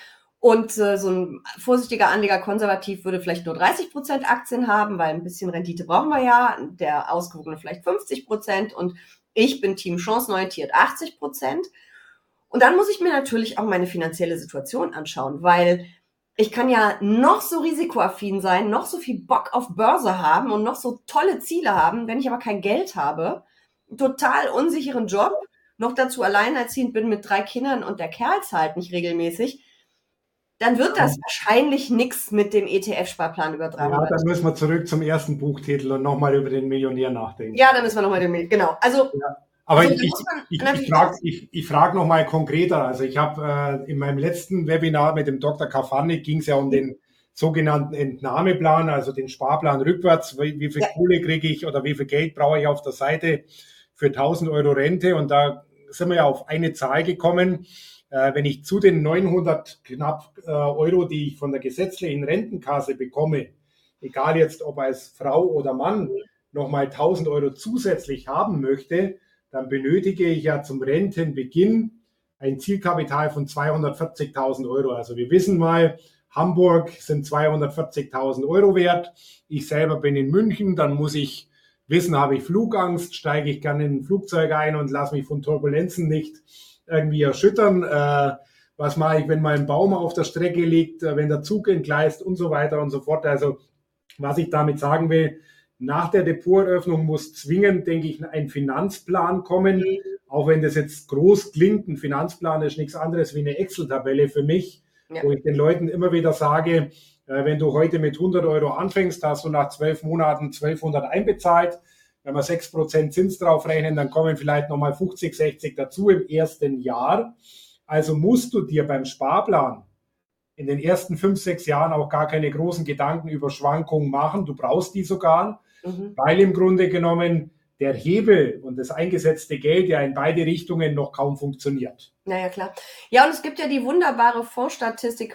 Und äh, so ein vorsichtiger Anleger konservativ würde vielleicht nur dreißig Prozent Aktien haben, weil ein bisschen Rendite brauchen wir ja. Der ausgewogene vielleicht fünfzig Prozent und ich bin Team chancenorientiert achtzig Prozent. Und dann muss ich mir natürlich auch meine finanzielle Situation anschauen, weil ich kann ja noch so risikoaffin sein, noch so viel Bock auf Börse haben und noch so tolle Ziele haben, wenn ich aber kein Geld habe, einen total unsicheren Job, noch dazu alleinerziehend bin mit drei Kindern und der Kerl zahlt nicht regelmäßig, dann wird das wahrscheinlich nichts mit dem E T F-Sparplan über dreihundert. Ja, dann müssen wir zurück zum ersten Buchtitel und nochmal über den Millionär nachdenken. Ja, dann müssen wir nochmal den Millionär, genau. Also, ja. Aber also, ich, ich, ich, ich frage ich, ich frag nochmal konkreter. Also ich habe äh, in meinem letzten Webinar mit dem Doktor Kafanik ging es ja um den sogenannten Entnahmeplan, also den Sparplan rückwärts. Wie, wie viel ja. Kohle kriege ich oder wie viel Geld brauche ich auf der Seite für tausend Euro Rente? Und da sind wir ja auf eine Zahl gekommen. Äh, wenn ich zu den neunhundert knapp äh, Euro, die ich von der gesetzlichen Rentenkasse bekomme, egal jetzt ob als Frau oder Mann, nochmal tausend Euro zusätzlich haben möchte, dann benötige ich ja zum Rentenbeginn ein Zielkapital von zweihundertvierzigtausend Euro. Also wir wissen mal, Hamburg sind zweihundertvierzigtausend Euro wert. Ich selber bin in München, dann muss ich wissen, habe ich Flugangst, steige ich gerne in ein Flugzeug ein und lasse mich von Turbulenzen nicht irgendwie erschüttern. Äh, was mache ich, wenn mal ein Baum auf der Strecke liegt, wenn der Zug entgleist und so weiter und so fort. Also was ich damit sagen will, nach der Depoteröffnung muss zwingend, denke ich, ein Finanzplan kommen. Auch wenn das jetzt groß klingt, ein Finanzplan ist nichts anderes wie eine Excel-Tabelle für mich, ja. Wo ich den Leuten immer wieder sage, äh, wenn du heute mit hundert Euro anfängst, hast du nach zwölf Monaten zwölfhundert einbezahlt. Wenn wir sechs Prozent Zins drauf rechnen, dann kommen vielleicht nochmal fünfzig, sechzig dazu im ersten Jahr. Also musst du dir beim Sparplan in den ersten fünf, sechs Jahren auch gar keine großen Gedanken über Schwankungen machen. Du brauchst die sogar. Mhm. Weil im Grunde genommen der Hebel und das eingesetzte Geld ja in beide Richtungen noch kaum funktioniert. Naja, klar. Ja, und es gibt ja die wunderbare Fondsstatistik,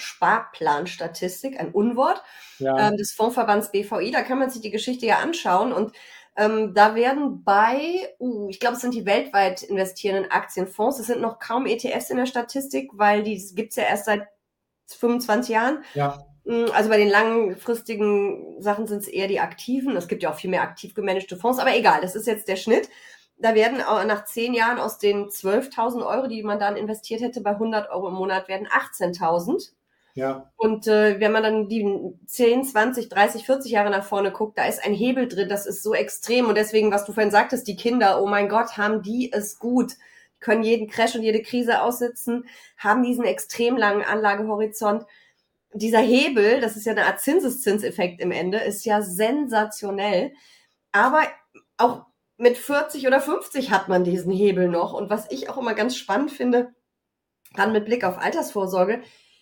Fondssparplanstatistik, ein Unwort, ja. ähm, des Fondsverbands B V I. Da kann man sich die Geschichte ja anschauen und ähm, da werden bei, uh, ich glaube, es sind die weltweit investierenden Aktienfonds, es sind noch kaum E T Fs in der Statistik, weil die gibt's ja erst seit fünfundzwanzig Jahren. Ja. Also bei den langfristigen Sachen sind es eher die aktiven. Es gibt ja auch viel mehr aktiv gemanagte Fonds, aber egal, das ist jetzt der Schnitt. Da werden auch nach zehn Jahren aus den zwölftausend Euro, die man dann investiert hätte, bei hundert Euro im Monat werden achtzehntausend. Ja. Und äh, wenn man dann die zehn, zwanzig, dreißig, vierzig Jahre nach vorne guckt, da ist ein Hebel drin, das ist so extrem. Und deswegen, was du vorhin sagtest, die Kinder, oh mein Gott, haben die es gut, können jeden Crash und jede Krise aussitzen, haben diesen extrem langen Anlagehorizont. Dieser Hebel, das ist ja eine Art Zinseszinseffekt im Ende, ist ja sensationell. Aber auch mit vierzig oder fünfzig hat man diesen Hebel noch. Und was ich auch immer ganz spannend finde, dann mit Blick auf Altersvorsorge,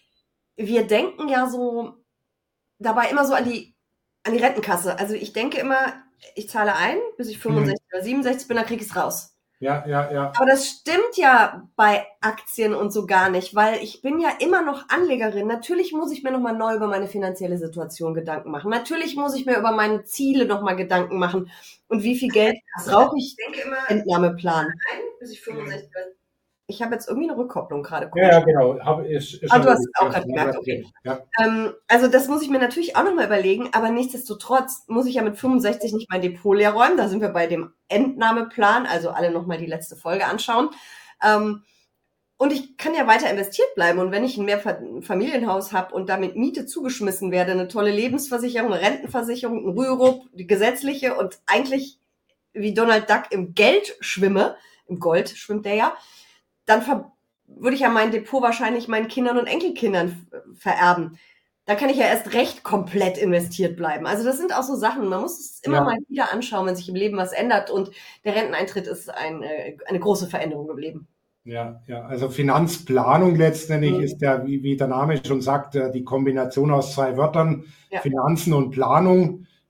wir denken ja so dabei immer so an die, an die Rentenkasse. Also ich denke immer, ich zahle ein, bis ich fünfundsechzig mhm. oder siebenundsechzig bin, dann kriege ich es raus. Ja, ja, ja. Aber das stimmt ja bei Aktien und so gar nicht, weil ich bin ja immer noch Anlegerin. Natürlich muss ich mir nochmal neu über meine finanzielle Situation Gedanken machen. Natürlich muss ich mir über meine Ziele nochmal Gedanken machen. Und wie viel Geld brauche ich? Ich denke immer, Entnahmeplan. Ein, bis ich fünfundsechzig bin. Ich habe jetzt irgendwie eine Rückkopplung gerade. Ja, ja, genau. Hab, ist, ist ah, du hast es auch gerade gemerkt, okay. Ja. Ähm, also das muss ich mir natürlich auch nochmal überlegen, aber nichtsdestotrotz muss ich ja mit fünfundsechzig nicht mein Depot leer räumen. Da sind wir bei dem Entnahmeplan, also alle nochmal die letzte Folge anschauen. Ähm, und ich kann ja weiter investiert bleiben. Und wenn ich ein Mehrfamilienhaus habe und damit Miete zugeschmissen werde, eine tolle Lebensversicherung, eine Rentenversicherung, ein Rürup, die gesetzliche und eigentlich wie Donald Duck im Geld schwimme, im Gold schwimmt der ja, dann ver- würde ich ja mein Depot wahrscheinlich meinen Kindern und Enkelkindern vererben. Da kann ich ja erst recht komplett investiert bleiben. Also das sind auch so Sachen, man muss es immer ja. mal wieder anschauen, wenn sich im Leben was ändert. Und der Renteneintritt ist eine, eine große Veränderung im Leben. Ja, ja, also Finanzplanung letztendlich mhm. ist ja, wie, wie der Name schon sagt, die Kombination aus zwei Wörtern, ja. Finanzen und Planung.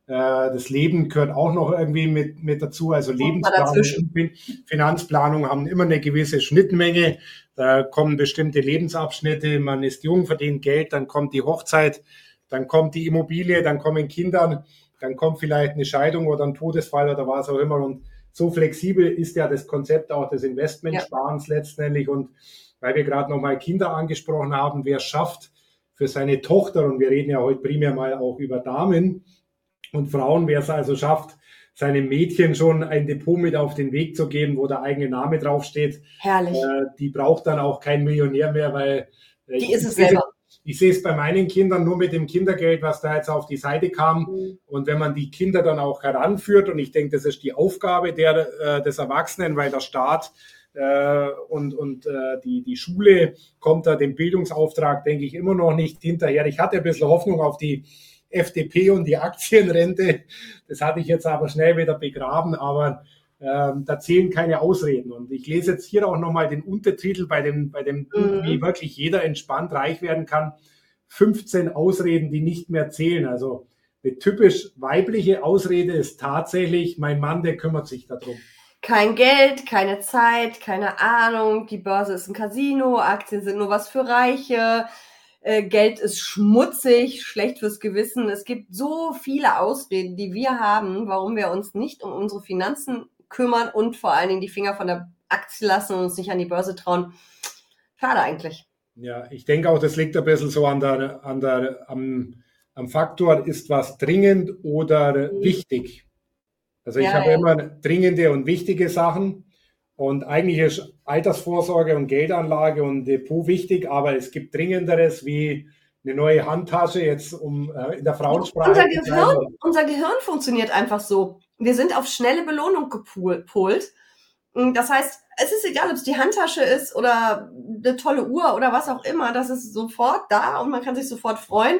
Das Leben gehört auch noch irgendwie mit, mit dazu. Also Lebensplanung und Finanzplanung haben immer eine gewisse Schnittmenge. Da kommen bestimmte Lebensabschnitte. Man ist jung, verdient Geld, dann kommt die Hochzeit, dann kommt die Immobilie, dann kommen Kinder, dann kommt vielleicht eine Scheidung oder ein Todesfall oder was auch immer. Und so flexibel ist ja das Konzept auch des Investmentsparens ja. letztendlich. Und weil wir gerade nochmal Kinder angesprochen haben, wer schafft für seine Tochter, und wir reden ja heute primär mal auch über Damen und Frauen, wer es also schafft, seinem Mädchen schon ein Depot mit auf den Weg zu geben, wo der eigene Name draufsteht. Herrlich. Äh, die braucht dann auch kein Millionär mehr, weil äh, die ist es selber. Ich sehe es bei meinen Kindern nur mit dem Kindergeld, was da jetzt auf die Seite kam. Mhm. Und wenn man die Kinder dann auch heranführt, und ich denke, das ist die Aufgabe der, äh, des Erwachsenen, weil der Staat äh, und, und äh, die, die Schule kommt da dem Bildungsauftrag, denke ich, immer noch nicht hinterher. Ich hatte ein bisschen Hoffnung auf die F D P und die Aktienrente. Das hatte ich jetzt aber schnell wieder begraben, aber ähm, da zählen keine Ausreden. Und ich lese jetzt hier auch nochmal den Untertitel bei dem, bei dem Buch, mhm. wie wirklich jeder entspannt reich werden kann. fünfzehn Ausreden, die nicht mehr zählen. Also eine typisch weibliche Ausrede ist tatsächlich, mein Mann, der kümmert sich darum. Kein Geld, keine Zeit, keine Ahnung, die Börse ist ein Casino, Aktien sind nur was für Reiche, äh, Geld ist schmutzig, schlecht fürs Gewissen. Es gibt so viele Ausreden, die wir haben, warum wir uns nicht um unsere Finanzen kümmern und vor allen Dingen die Finger von der Aktie lassen und uns nicht an die Börse trauen. Schade eigentlich. Ja, ich denke auch, das liegt ein bisschen so an der, an der, am, am Faktor, ist was dringend oder mhm. wichtig. Also ich ja, habe ja. immer dringende und wichtige Sachen und eigentlich ist Altersvorsorge und Geldanlage und Depot wichtig, aber es gibt Dringenderes wie eine neue Handtasche jetzt um äh, in der Frauensprache. Unser Gehirn, unser Gehirn funktioniert einfach so. Wir sind auf schnelle Belohnung gepolt. Das heißt, es ist egal, ob es die Handtasche ist oder eine tolle Uhr oder was auch immer, das ist sofort da und man kann sich sofort freuen.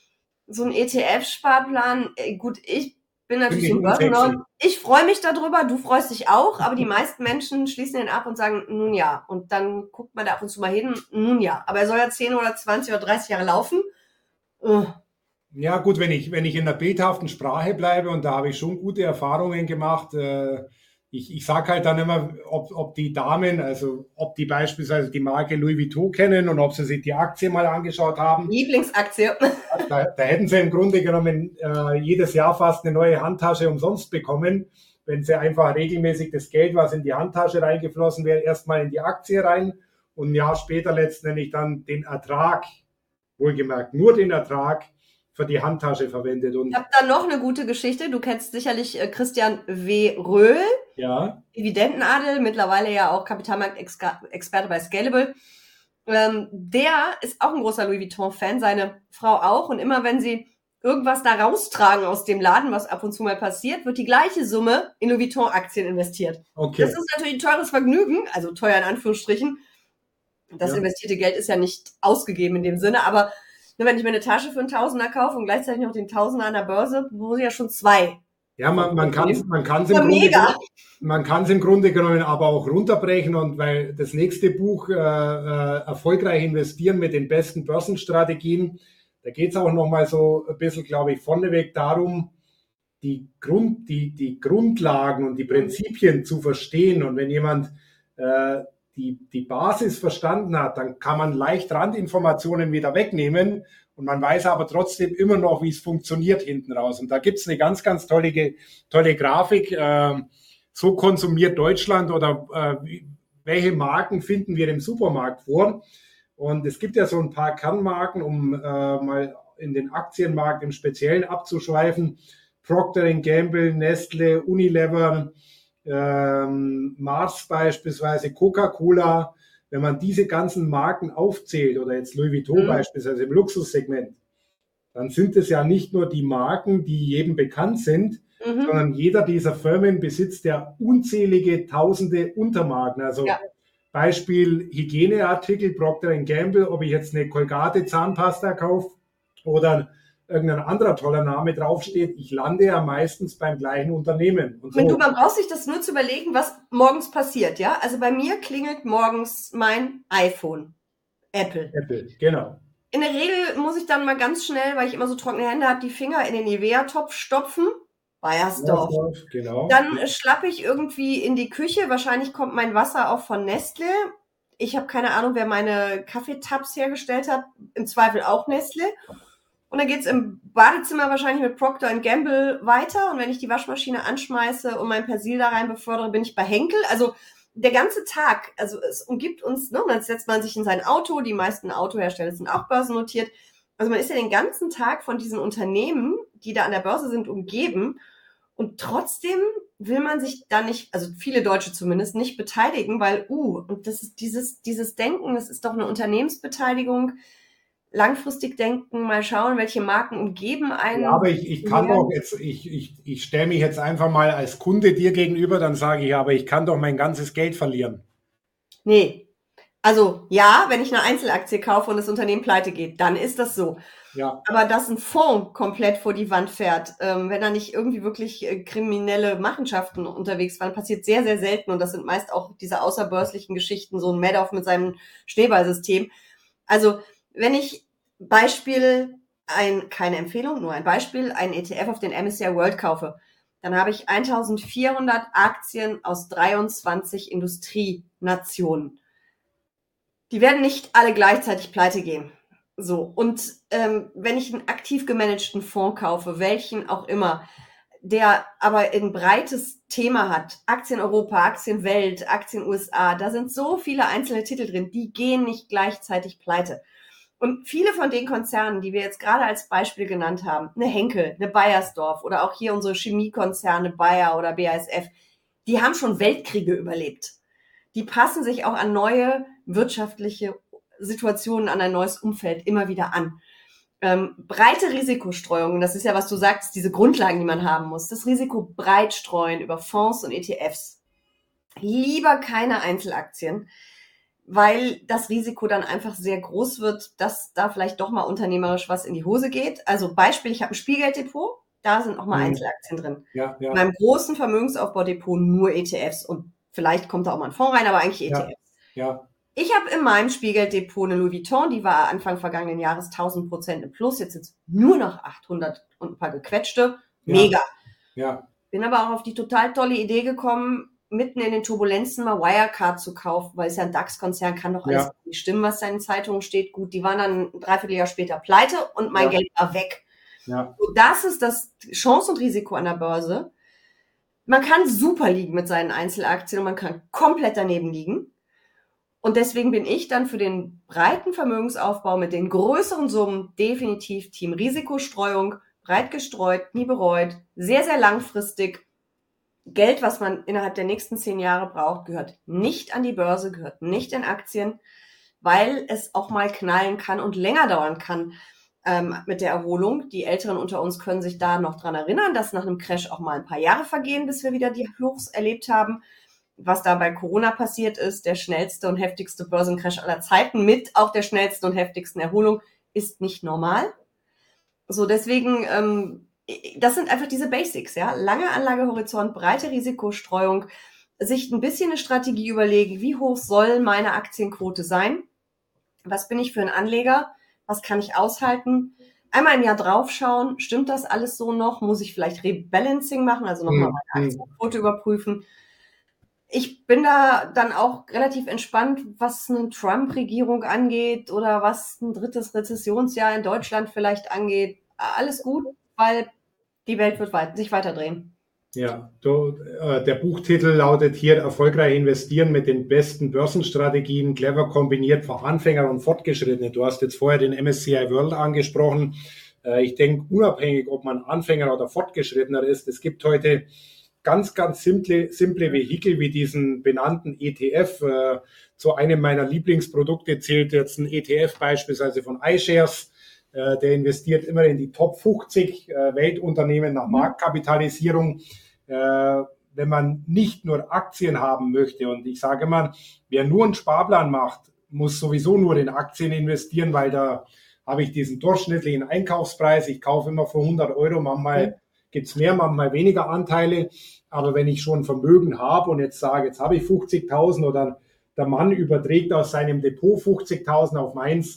So ein E T F-Sparplan, gut, ich bin natürlich im Börsenraum. Ich freue mich darüber, du freust dich auch, aber die meisten Menschen schließen den ab und sagen, nun ja. Und dann guckt man da ab und zu mal hin, nun ja. Aber er soll ja zehn oder zwanzig oder dreißig Jahre laufen. Uh. Ja gut, wenn ich, wenn ich in der bildhaften Sprache bleibe, und da habe ich schon gute Erfahrungen gemacht, äh, ich, ich sage halt dann immer, ob, ob die Damen, also ob die beispielsweise die Marke Louis Vuitton kennen und ob sie sich die Aktie mal angeschaut haben. Lieblingsaktie. Da, da hätten sie im Grunde genommen äh, jedes Jahr fast eine neue Handtasche umsonst bekommen, wenn sie einfach regelmäßig das Geld, was in die Handtasche reingeflossen wäre, erstmal in die Aktie rein und ein Jahr später letztendlich dann den Ertrag, wohlgemerkt nur den Ertrag, für die Handtasche verwendet. Und ich habe da noch eine gute Geschichte. Du kennst sicherlich äh, Christian W. Röhl, ja. Dividendenadel, mittlerweile ja auch Kapitalmarktexperte bei Scalable. Ähm, der ist auch ein großer Louis Vuitton-Fan, seine Frau auch. Und immer wenn sie irgendwas da raustragen aus dem Laden, was ab und zu mal passiert, wird die gleiche Summe in Louis Vuitton-Aktien investiert. Okay. Das ist natürlich ein teures Vergnügen, also teuer in Anführungsstrichen. Das ja. investierte Geld ist ja nicht ausgegeben in dem Sinne, aber wenn ich mir eine Tasche für einen Tausender kaufe und gleichzeitig noch den Tausender an der Börse, muss ich ja schon zwei. Ja, man, man kann es man kann's im, Grunde, man kann's im Grunde genommen aber auch runterbrechen, und weil das nächste Buch äh, äh, erfolgreich investieren mit den besten Börsenstrategien, da geht es auch nochmal so ein bisschen, glaube ich, vorneweg darum, die, Grund, die, die Grundlagen und die Prinzipien zu verstehen. Und wenn jemand äh, die, die Basis verstanden hat, dann kann man leicht Randinformationen wieder wegnehmen und man weiß aber trotzdem immer noch, wie es funktioniert hinten raus. Und da gibt es eine ganz, ganz tolle, tolle Grafik. Äh, so konsumiert Deutschland oder äh, welche Marken finden wir im Supermarkt vor? Und es gibt ja so ein paar Kernmarken, um äh, mal in den Aktienmarkt im Speziellen abzuschweifen. Procter and Gamble, Nestle, Unilever, ähm, Mars beispielsweise, Coca-Cola. Wenn man diese ganzen Marken aufzählt, oder jetzt Louis Vuitton mhm. beispielsweise im Luxussegment, dann sind es ja nicht nur die Marken, die jedem bekannt sind, mhm. sondern jeder dieser Firmen besitzt ja unzählige tausende Untermarken. Also ja. Beispiel Hygieneartikel, Procter and Gamble, ob ich jetzt eine Colgate Zahnpasta kaufe oder irgendein anderer toller Name draufsteht, ich lande ja meistens beim gleichen Unternehmen. Und so. Wenn du, man braucht sich das nur zu überlegen, was morgens passiert, ja? Also bei mir klingelt morgens mein iPhone. Apple. Apple, genau. in der Regel muss ich dann mal ganz schnell, weil ich immer so trockene Hände habe, die Finger in den Nivea-Topf stopfen. Bayersdorf. Genau. Dann äh, schlappe ich irgendwie in die Küche. Wahrscheinlich kommt mein Wasser auch von Nestle. Ich habe keine Ahnung, wer meine Kaffeetabs hergestellt hat. Im Zweifel auch Nestle. Und dann geht's im Badezimmer wahrscheinlich mit Procter and Gamble weiter. Und wenn ich die Waschmaschine anschmeiße und mein Persil da rein befördere, bin ich bei Henkel. Also der ganze Tag, also es umgibt uns, ne? Und dann setzt man sich in sein Auto. Die meisten Autohersteller sind auch börsennotiert. Also man ist ja den ganzen Tag von diesen Unternehmen, die da an der Börse sind, umgeben. Und trotzdem will man sich da nicht, also viele Deutsche zumindest, nicht beteiligen, weil, uh, und das ist dieses, dieses Denken, das ist doch eine Unternehmensbeteiligung, langfristig denken, mal schauen, welche Marken umgeben einen. Ja, aber ich, ich kann doch jetzt, ich, ich, ich stelle mich jetzt einfach mal als Kunde dir gegenüber, dann sage ich, aber ich kann doch mein ganzes Geld verlieren. Nee. Also ja, wenn ich eine Einzelaktie kaufe und das Unternehmen pleite geht, dann ist das so. Ja. Aber dass ein Fonds komplett vor die Wand fährt, ähm, wenn da nicht irgendwie wirklich äh, kriminelle Machenschaften unterwegs waren, passiert sehr, sehr selten. Und das sind meist auch diese außerbörslichen Geschichten, so ein Madoff mit seinem Schneeballsystem. Also wenn ich Beispiel, ein, keine Empfehlung, nur ein Beispiel, einen E T F auf den M S C I World kaufe, dann habe ich eintausendvierhundert Aktien aus dreiundzwanzig Industrienationen. Die werden nicht alle gleichzeitig pleite gehen. So, und ähm, wenn ich einen aktiv gemanagten Fonds kaufe, welchen auch immer, der aber ein breites Thema hat, Aktien Europa, Aktien Welt, Aktien U S A, da sind so viele einzelne Titel drin, die gehen nicht gleichzeitig pleite. Und viele von den Konzernen, die wir jetzt gerade als Beispiel genannt haben, eine Henkel, eine Bayersdorf oder auch hier unsere Chemiekonzerne Bayer oder B A S F, die haben schon Weltkriege überlebt. Die passen sich auch an neue wirtschaftliche Situationen, an ein neues Umfeld immer wieder an. Ähm, breite Risikostreuung, das ist ja, was du sagst, diese Grundlagen, die man haben muss. Das Risiko breit streuen über Fonds und E T Fs. Lieber keine Einzelaktien, weil das Risiko dann einfach sehr groß wird, dass da vielleicht doch mal unternehmerisch was in die Hose geht. Also Beispiel, ich habe ein Spielgelddepot, da sind auch mal Mhm. Einzelaktien drin. Ja, ja. Beim großen Vermögensaufbaudepot nur E T Fs und vielleicht kommt da auch mal ein Fonds rein, aber eigentlich E T Fs. Ja, ja. Ich habe in meinem Spielgelddepot eine Louis Vuitton, die war Anfang vergangenen Jahres tausend Prozent im Plus, jetzt sind es nur noch achthundert und ein paar gequetschte. Mega. Ja. Bin aber auch auf die total tolle Idee gekommen, mitten in den Turbulenzen mal Wirecard zu kaufen, weil es ja ein DAX-Konzern, kann doch alles Ja. nicht stimmen, was da in den Zeitungen steht. Gut, die waren dann ein Dreivierteljahr später pleite und mein Ja. Geld war weg. Ja. Und das ist das Chance und Risiko an der Börse. Man kann super liegen mit seinen Einzelaktien und man kann komplett daneben liegen. Und deswegen bin ich dann für den breiten Vermögensaufbau mit den größeren Summen definitiv Team Risikostreuung, breit gestreut, nie bereut, sehr, sehr langfristig. Geld, was man innerhalb der nächsten zehn Jahre braucht, gehört nicht an die Börse, gehört nicht in Aktien, weil es auch mal knallen kann und länger dauern kann ähm, mit der Erholung. Die Älteren unter uns können sich da noch dran erinnern, dass nach einem Crash auch mal ein paar Jahre vergehen, bis wir wieder die Hochs erlebt haben. Was da bei Corona passiert ist, der schnellste und heftigste Börsencrash aller Zeiten mit auch der schnellsten und heftigsten Erholung, ist nicht normal. So, deswegen, ähm, das sind einfach diese Basics, ja. Lange Anlagehorizont, breite Risikostreuung, sich ein bisschen eine Strategie überlegen, wie hoch soll meine Aktienquote sein? Was bin ich für ein Anleger? Was kann ich aushalten? Einmal im Jahr draufschauen, stimmt das alles so noch? Muss ich vielleicht Rebalancing machen, also nochmal Mhm. meine Aktienquote überprüfen? Ich bin da dann auch relativ entspannt, was eine Trump-Regierung angeht oder was ein drittes Rezessionsjahr in Deutschland vielleicht angeht. Alles gut, weil die Welt wird weit, sich weiter drehen. Ja, du, äh, der Buchtitel lautet hier Erfolgreich investieren mit den besten Börsenstrategien, clever kombiniert für Anfänger und Fortgeschrittene. Du hast jetzt vorher den M S C I World angesprochen. Äh, ich denke, unabhängig, ob man Anfänger oder Fortgeschrittener ist, es gibt heute ganz, ganz simple, simple Vehikel wie diesen benannten E T F. Äh, zu einem meiner Lieblingsprodukte zählt jetzt ein E T F beispielsweise von iShares. Äh, der investiert immer in die Top fünfzig äh, Weltunternehmen nach Marktkapitalisierung. Äh, wenn man nicht nur Aktien haben möchte, und ich sage immer, wer nur einen Sparplan macht, muss sowieso nur in Aktien investieren, weil da habe ich diesen durchschnittlichen Einkaufspreis. Ich kaufe immer für hundert Euro, manchmal gibt's mehr, manchmal weniger Anteile. Aber wenn ich schon Vermögen habe und jetzt sage, jetzt habe ich fünfzigtausend oder der Mann überträgt aus seinem Depot fünfzigtausend auf meins,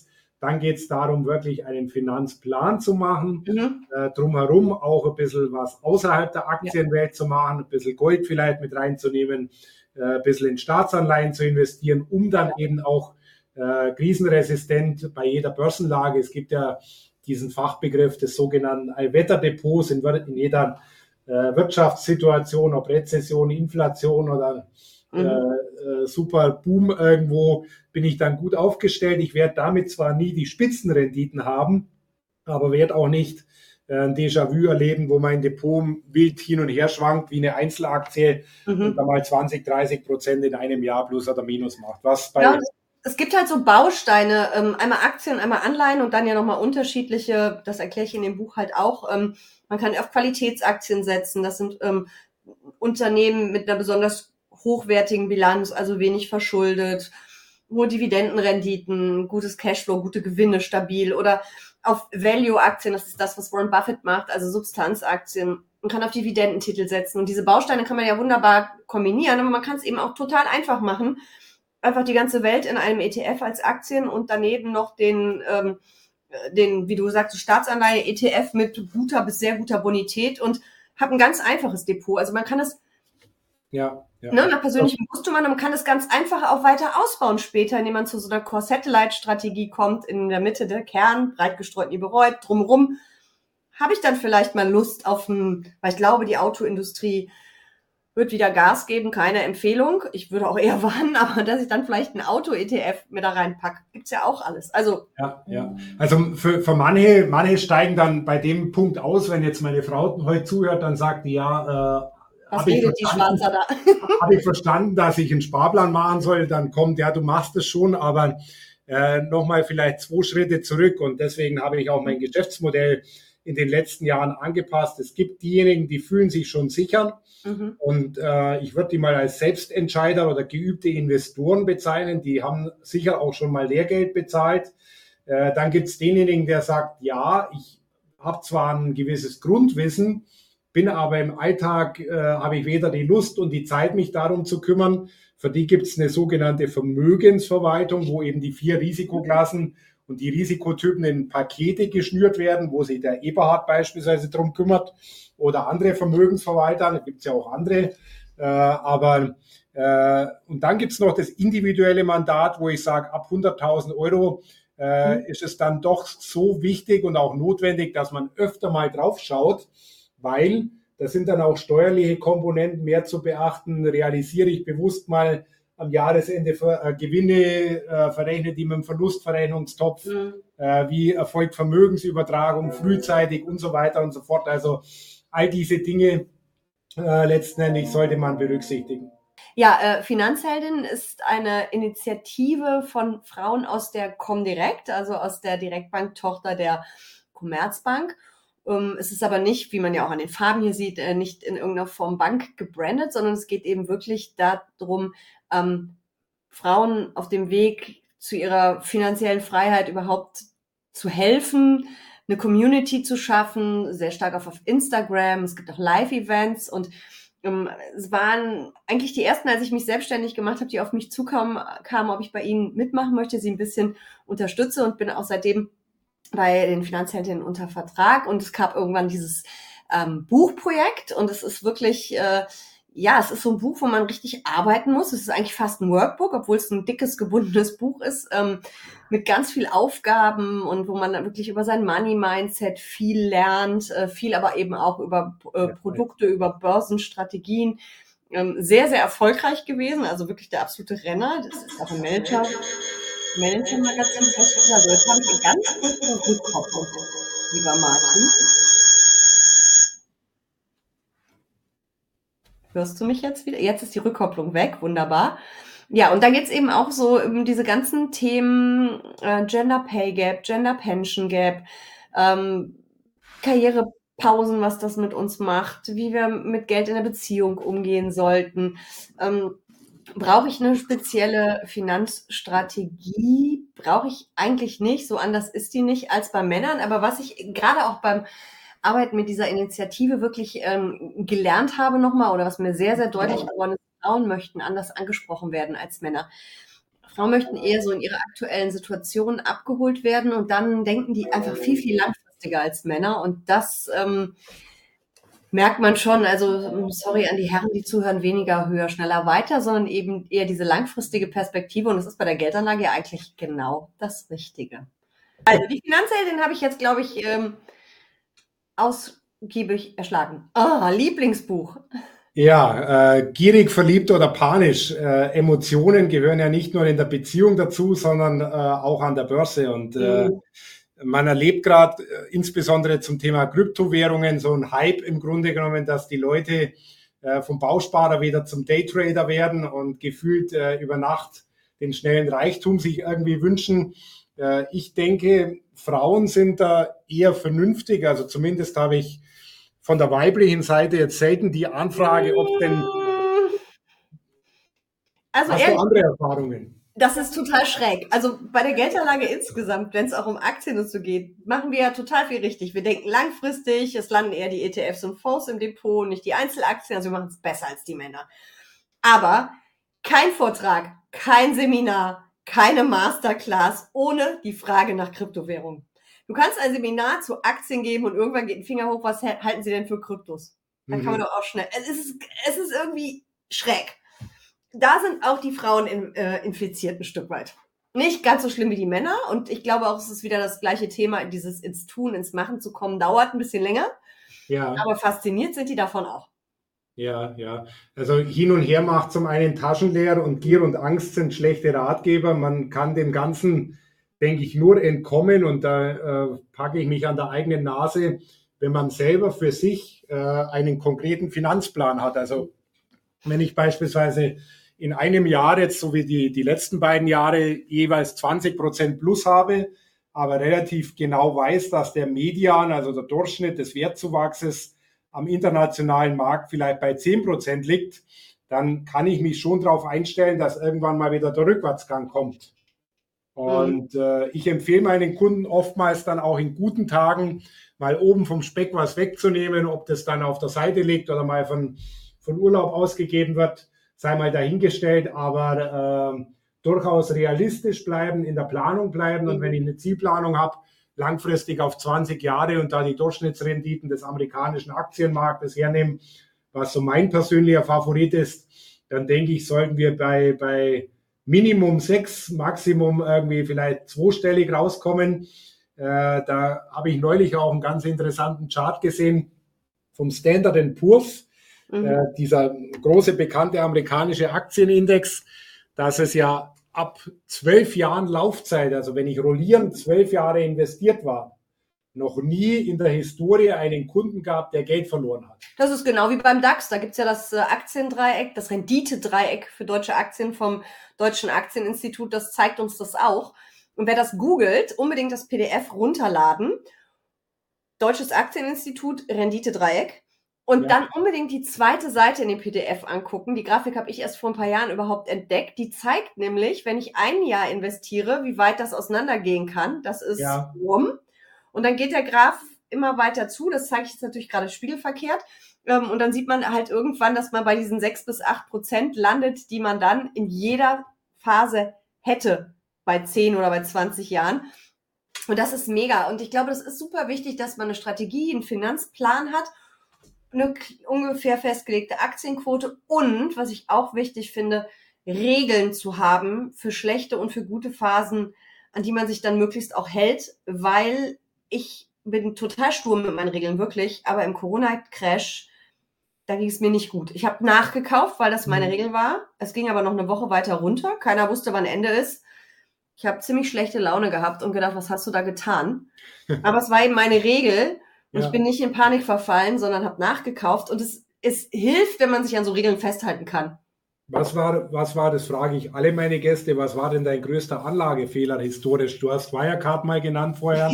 Dann geht es darum, wirklich einen Finanzplan zu machen, Mhm. äh, drumherum auch ein bisschen was außerhalb der Aktienwelt ja. zu machen, ein bisschen Gold vielleicht mit reinzunehmen, äh, ein bisschen in Staatsanleihen zu investieren, um dann eben auch äh, krisenresistent bei jeder Börsenlage, es gibt ja diesen Fachbegriff des sogenannten Allwetterdepots in, in jeder äh, Wirtschaftssituation, ob Rezession, Inflation oder äh, äh, super Boom irgendwo, bin ich dann gut aufgestellt. Ich werde damit zwar nie die Spitzenrenditen haben, aber werde auch nicht äh, ein Déjà-vu erleben, wo mein Depot wild hin und her schwankt wie eine Einzelaktie mhm. und dann mal zwanzig, dreißig Prozent in einem Jahr plus oder minus macht. Was bei ja, es gibt halt so Bausteine, ähm, einmal Aktien, einmal Anleihen und dann ja nochmal unterschiedliche, das erkläre ich in dem Buch halt auch. Ähm, man kann auf Qualitätsaktien setzen, das sind ähm, Unternehmen mit einer besonders hochwertigen Bilanz, also wenig verschuldet, hohe Dividendenrenditen, gutes Cashflow, gute Gewinne, stabil. Oder auf Value-Aktien, das ist das, was Warren Buffett macht, also Substanzaktien. Man kann auf Dividendentitel setzen. Und diese Bausteine kann man ja wunderbar kombinieren, aber man kann es eben auch total einfach machen. Einfach die ganze Welt in einem E T F als Aktien und daneben noch den, ähm, den, wie du sagst, Staatsanleihe E T F mit guter bis sehr guter Bonität und habe ein ganz einfaches Depot. Also man kann es ja, ja. Ne, nach persönlichem Gusto, man kann es ganz einfach auch weiter ausbauen später, indem man zu so einer Core-Satellite-Strategie kommt, in der Mitte der Kern, breit gestreut nie bereut, drumherum habe ich dann vielleicht mal Lust auf ein, weil ich glaube, die Autoindustrie wird wieder Gas geben, keine Empfehlung. Ich würde auch eher warnen, aber dass ich dann vielleicht ein Auto-E T F mit da reinpacke, gibt's ja auch alles. Also ja, ja. Also für, für manche, manche steigen dann bei dem Punkt aus, wenn jetzt meine Frau heute zuhört, dann sagt die ja, äh, was redet die Schwarzer da? Habe ich verstanden, dass ich einen Sparplan machen soll, dann kommt, ja, du machst es schon, aber äh, nochmal vielleicht zwei Schritte zurück und deswegen habe ich auch mein Geschäftsmodell in den letzten Jahren angepasst. Es gibt diejenigen, die fühlen sich schon sicher mhm. und äh, ich würde die mal als Selbstentscheider oder geübte Investoren bezeichnen, die haben sicher auch schon mal Lehrgeld bezahlt. Äh, dann gibt es denjenigen, der sagt, ja, ich habe zwar ein gewisses Grundwissen, bin aber im Alltag, äh, habe ich weder die Lust und die Zeit, mich darum zu kümmern. Für die gibt es eine sogenannte Vermögensverwaltung, wo eben die vier Risikoklassen und die Risikotypen in Pakete geschnürt werden, wo sich der Eberhard beispielsweise drum kümmert oder andere Vermögensverwalter. Da gibt es ja auch andere. Äh, aber äh, und dann gibt es noch das individuelle Mandat, wo ich sage, ab hunderttausend Euro äh, mhm. ist es dann doch so wichtig und auch notwendig, dass man öfter mal drauf schaut, weil da sind dann auch steuerliche Komponenten mehr zu beachten. Realisiere ich bewusst mal am Jahresende für, äh, Gewinne, äh, verrechne die mit dem Verlustverrechnungstopf, mhm. äh, wie erfolgt Vermögensübertragung frühzeitig und so weiter und so fort. Also all diese Dinge äh, letztendlich sollte man berücksichtigen. Ja, äh, Finanzheldin ist eine Initiative von Frauen aus der Comdirect, also aus der Direktbank-Tochter der Commerzbank. Um, es ist aber nicht, wie man ja auch an den Farben hier sieht, äh, nicht in irgendeiner Form Bank gebrandet, sondern es geht eben wirklich darum, ähm, Frauen auf dem Weg zu ihrer finanziellen Freiheit überhaupt zu helfen, eine Community zu schaffen, sehr stark auf, auf Instagram. Es gibt auch Live-Events und ähm, es waren eigentlich die ersten, als ich mich selbstständig gemacht habe, die auf mich zukamen, kamen, ob ich bei ihnen mitmachen möchte, sie ein bisschen unterstütze und bin auch seitdem bei den Finanzheldinnen unter Vertrag und es gab irgendwann dieses ähm, Buchprojekt und es ist wirklich, äh, ja, es ist so ein Buch, wo man richtig arbeiten muss. Es ist eigentlich fast ein Workbook, obwohl es ein dickes, gebundenes Buch ist, ähm, mit ganz viel Aufgaben und wo man dann wirklich über sein Money-Mindset viel lernt, äh, viel aber eben auch über äh, Produkte, über Börsenstrategien. Ähm, sehr, sehr erfolgreich gewesen, also wirklich der absolute Renner. Das ist auch ein Manager. Manager-Magazin, also jetzt habe ich eine ganz kurze Rückkopplung, lieber Martin. Hörst du mich jetzt wieder? Jetzt ist die Rückkopplung weg, wunderbar. Ja, und da geht's eben auch so um diese ganzen Themen äh, Gender Pay Gap, Gender Pension Gap, ähm, Karrierepausen, was das mit uns macht, wie wir mit Geld in der Beziehung umgehen sollten. Ähm, Brauche ich eine spezielle Finanzstrategie? Brauche ich eigentlich nicht. So anders ist die nicht als bei Männern. Aber was ich gerade auch beim Arbeiten mit dieser Initiative wirklich ähm, gelernt habe nochmal oder was mir sehr, sehr deutlich geworden ist, Frauen möchten anders angesprochen werden als Männer. Frauen möchten eher so in ihrer aktuellen Situation abgeholt werden und dann denken die einfach viel, viel langfristiger als Männer. Und das ähm, merkt man schon. Also, sorry an die Herren, die zuhören, weniger, höher, schneller, weiter, sondern eben eher diese langfristige Perspektive. Und das ist bei der Geldanlage ja eigentlich genau das Richtige. Also, die Finanzheldin habe ich jetzt, glaube ich, ähm, ausgiebig erschlagen. Ah, Lieblingsbuch. Ja, äh, gierig, verliebt oder panisch. Äh, Emotionen gehören ja nicht nur in der Beziehung dazu, sondern äh, auch an der Börse. Und äh, Mhm. man erlebt gerade äh, insbesondere zum Thema Kryptowährungen so ein Hype im Grunde genommen, dass die Leute äh, vom Bausparer wieder zum Daytrader werden und gefühlt äh, über Nacht den schnellen Reichtum sich irgendwie wünschen. Äh, ich denke, Frauen sind da eher vernünftig. Also zumindest habe ich von der weiblichen Seite jetzt selten die Anfrage, ob denn, Also hast du ehrlich, andere Erfahrungen? das ist total schräg. Also bei der Geldanlage insgesamt, wenn es auch um Aktien und so geht, machen wir ja total viel richtig. Wir denken langfristig, es landen eher die E T Fs und Fonds im Depot, nicht die Einzelaktien, also wir machen es besser als die Männer. Aber kein Vortrag, kein Seminar, keine Masterclass ohne die Frage nach Kryptowährungen. Du kannst ein Seminar zu Aktien geben und irgendwann geht ein Finger hoch, was halten Sie denn für Kryptos? Dann kann man Mhm. doch auch schnell, es ist, es ist irgendwie schräg. Da sind auch die Frauen in, äh, infiziert ein Stück weit. Nicht ganz so schlimm wie die Männer und ich glaube auch, es ist wieder das gleiche Thema, dieses ins Tun, ins Machen zu kommen, dauert ein bisschen länger, Ja, aber fasziniert sind die davon auch. ja, ja. Also hin und her macht zum einen Taschen leer und Gier und Angst sind schlechte Ratgeber. Man kann dem Ganzen, denke ich, nur entkommen und da äh, packe ich mich an der eigenen Nase, wenn man selber für sich äh, einen konkreten Finanzplan hat. Also wenn ich beispielsweise in einem Jahr jetzt, so wie die, die letzten beiden Jahre, jeweils zwanzig Prozent plus habe, aber relativ genau weiß, dass der Median, also der Durchschnitt des Wertzuwachses am internationalen Markt vielleicht bei zehn Prozent liegt, dann kann ich mich schon darauf einstellen, dass irgendwann mal wieder der Rückwärtsgang kommt. Mhm. Und äh, ich empfehle meinen Kunden oftmals dann auch in guten Tagen mal oben vom Speck was wegzunehmen, ob das dann auf der Seite liegt oder mal von, von Urlaub ausgegeben wird, sei mal dahingestellt, aber äh, durchaus realistisch bleiben, in der Planung bleiben und wenn ich eine Zielplanung habe, langfristig auf zwanzig Jahre und da die Durchschnittsrenditen des amerikanischen Aktienmarktes hernehmen, was so mein persönlicher Favorit ist, dann denke ich, sollten wir bei, bei Minimum sechs, Maximum irgendwie vielleicht zweistellig rauskommen. Äh, da habe ich neulich auch einen ganz interessanten Chart gesehen vom Standard and Poor's, Mhm. äh, dieser große bekannte amerikanische Aktienindex, dass es ja ab zwölf Jahren Laufzeit, also wenn ich rollierend zwölf Jahre investiert war, noch nie in der Historie einen Kunden gab, der Geld verloren hat. Das ist genau wie beim DAX. Da gibt's ja das äh, Aktiendreieck, das Renditedreieck für deutsche Aktien vom Deutschen Aktieninstitut. Das zeigt uns das auch. Und wer das googelt, unbedingt das P D F runterladen. Deutsches Aktieninstitut, Renditedreieck. Und Ja. dann unbedingt die zweite Seite in dem P D F angucken. Die Grafik habe ich erst vor ein paar Jahren überhaupt entdeckt. Die zeigt nämlich, wenn ich ein Jahr investiere, wie weit das auseinandergehen kann. Das ist Ja. rum. Und dann geht der Graph immer weiter zu. Das zeige ich jetzt natürlich gerade spiegelverkehrt. Und dann sieht man halt irgendwann, dass man bei diesen sechs bis acht Prozent landet, die man dann in jeder Phase hätte bei zehn oder bei zwanzig Jahren. Und das ist mega. Und ich glaube, das ist super wichtig, dass man eine Strategie, einen Finanzplan hat, eine ungefähr festgelegte Aktienquote und, was ich auch wichtig finde, Regeln zu haben für schlechte und für gute Phasen, an die man sich dann möglichst auch hält, weil ich bin total stur mit meinen Regeln, wirklich, aber im Corona-Crash, da ging es mir nicht gut. Ich habe nachgekauft, weil das meine Mhm. Regel war. Es ging aber noch eine Woche weiter runter. Keiner wusste, wann Ende ist. Ich habe ziemlich schlechte Laune gehabt und gedacht, was hast du da getan? Aber es war eben meine Regel und Ja. ich bin nicht in Panik verfallen, sondern habe nachgekauft und es, es hilft, wenn man sich an so Regeln festhalten kann. Was war, was war, das frage ich alle meine Gäste, was war denn dein größter Anlagefehler historisch? Du hast Wirecard mal genannt vorher.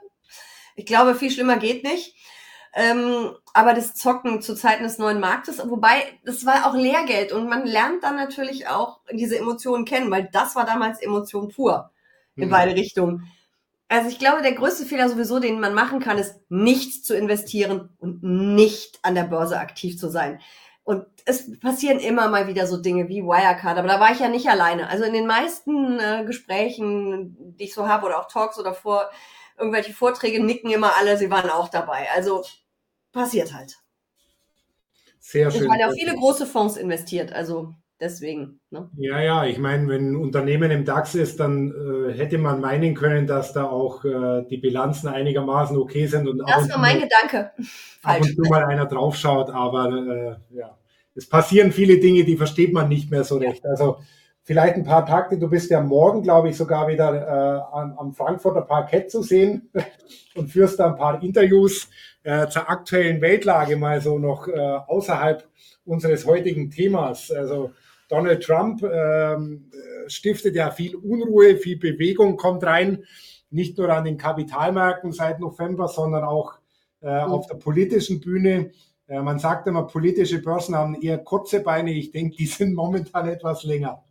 Ich glaube, viel schlimmer geht nicht. Ähm, aber das Zocken zu Zeiten des neuen Marktes, wobei, das war auch Lehrgeld und man lernt dann natürlich auch diese Emotionen kennen, weil das war damals Emotion pur in Hm. beide Richtungen. Also ich glaube, der größte Fehler sowieso, den man machen kann, ist, nichts zu investieren und nicht an der Börse aktiv zu sein. Und es passieren immer mal wieder so Dinge wie Wirecard, aber da war ich ja nicht alleine. Also in den meisten äh, Gesprächen, die ich so habe oder auch Talks oder vor irgendwelche Vorträge, nicken immer alle, sie waren auch dabei. Also passiert halt. Sehr Es schön. waren ja auch viele große Fonds investiert, also deswegen. Ne? Ja, ja, ich meine, wenn ein Unternehmen im DAX ist, dann äh, hätte man meinen können, dass da auch äh, die Bilanzen einigermaßen okay sind und ab Das und war zu mein mal, Gedanke. ab Falsch. und zu mal einer draufschaut, aber äh, ja, es passieren viele Dinge, die versteht man nicht mehr so recht. Also vielleicht ein paar Takte, du bist ja morgen, glaube ich, sogar wieder äh, am, am Frankfurter Parkett zu sehen und führst da ein paar Interviews äh, zur aktuellen Weltlage mal so noch äh, außerhalb unseres heutigen Themas. Also Donald Trump ähm, stiftet ja viel Unruhe, viel Bewegung kommt rein, nicht nur an den Kapitalmärkten seit November, sondern auch äh, auf der politischen Bühne. Äh, man sagt immer, politische Börsen haben eher kurze Beine. Ich denke, die sind momentan etwas länger.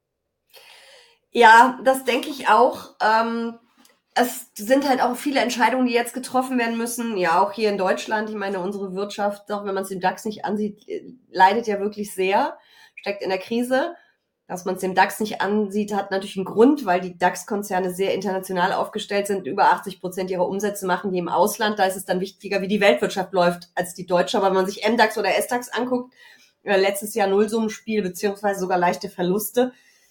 Ja, das denke ich auch. Ähm, es sind halt auch viele Entscheidungen, die jetzt getroffen werden müssen. Ja, auch hier in Deutschland. Ich meine, unsere Wirtschaft, auch wenn man es dem DAX nicht ansieht, leidet ja wirklich sehr, steckt in der Krise. Dass man es dem DAX nicht ansieht, hat natürlich einen Grund, weil die DAX-Konzerne sehr international aufgestellt sind. Über achtzig Prozent ihrer Umsätze machen die im Ausland. Da ist es dann wichtiger, wie die Weltwirtschaft läuft, als die deutsche. Aber wenn man sich M DAX oder S DAX anguckt, äh, letztes Jahr Nullsummenspiel beziehungsweise sogar leichte Verluste,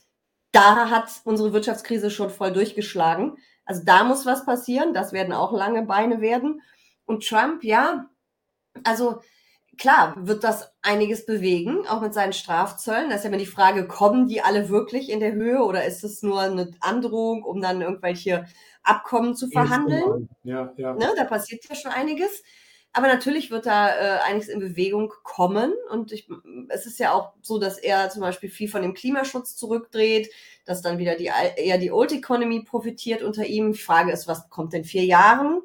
da hat unsere Wirtschaftskrise schon voll durchgeschlagen. Also da muss was passieren. Das werden auch lange Beine werden. Und Trump, ja, also klar wird das einiges bewegen, auch mit seinen Strafzöllen. Da ist ja immer die Frage, kommen die alle wirklich in der Höhe oder ist es nur eine Androhung, um dann irgendwelche Abkommen zu verhandeln? Ja, ja. Ne, da passiert ja schon einiges. Aber natürlich wird da äh, einiges in Bewegung kommen. Und ich, es ist ja auch so, dass er zum Beispiel viel von dem Klimaschutz zurückdreht, dass dann wieder die, eher die Old Economy profitiert unter ihm. Die Frage ist, was kommt in vier Jahren?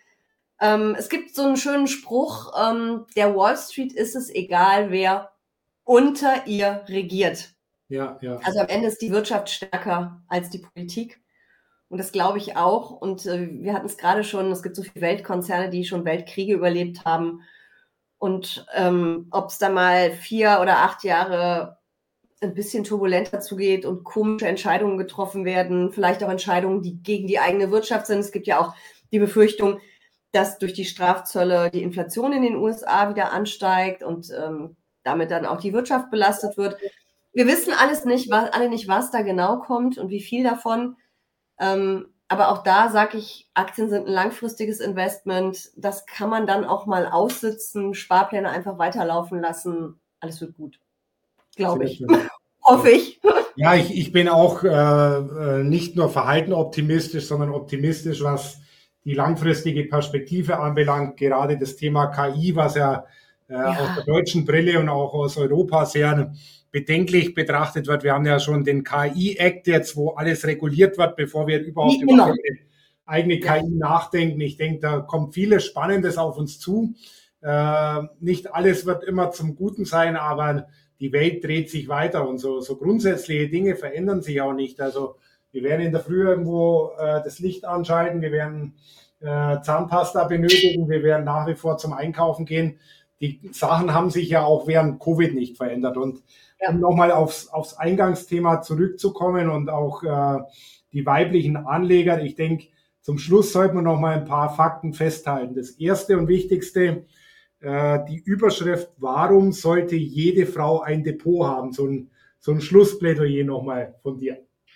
Ähm, es gibt so einen schönen Spruch, ähm, der Wall Street ist es egal, wer unter ihr regiert. Ja, ja. Also am Ende ist die Wirtschaft stärker als die Politik. Und das glaube ich auch. Und äh, wir hatten es gerade schon, es gibt so viele Weltkonzerne, die schon Weltkriege überlebt haben. Und ähm, ob es da mal vier oder acht Jahre ein bisschen turbulenter zugeht und komische Entscheidungen getroffen werden, vielleicht auch Entscheidungen, die gegen die eigene Wirtschaft sind. Es gibt ja auch die Befürchtung, dass durch die Strafzölle die Inflation in den U S A wieder ansteigt und ähm, damit dann auch die Wirtschaft belastet wird. Wir wissen alles nicht, was, alle nicht, was da genau kommt und wie viel davon. Ähm, aber auch da sage ich, Aktien sind ein langfristiges Investment. Das kann man dann auch mal aussitzen, Sparpläne einfach weiterlaufen lassen. Alles wird gut. Glaube ich. Hoffe ich. Ja, ich, ich bin auch äh, nicht nur verhalten optimistisch, sondern optimistisch, was die langfristige Perspektive anbelangt. Gerade das Thema K I, was ja, äh, ja. aus der deutschen Brille und auch aus Europa sehr bedenklich betrachtet wird. Wir haben ja schon den K I-Act jetzt, wo alles reguliert wird, bevor wir überhaupt über eine eigene K I nachdenken. Ich denke, da kommt vieles Spannendes auf uns zu. Äh, nicht alles wird immer zum Guten sein, aber die Welt dreht sich weiter und so, so grundsätzliche Dinge verändern sich auch nicht. Also wir werden in der Früh irgendwo äh, das Licht anschalten, wir werden äh, Zahnpasta benötigen, wir werden nach wie vor zum Einkaufen gehen. Die Sachen haben sich ja auch während Covid nicht verändert. Und ja. um nochmal aufs, aufs Eingangsthema zurückzukommen und auch äh, die weiblichen Anleger, ich denke, zum Schluss sollten wir noch mal ein paar Fakten festhalten. Das erste und wichtigste, äh, die Überschrift, warum sollte jede Frau ein Depot haben? So ein, so ein Schlussplädoyer nochmal von dir.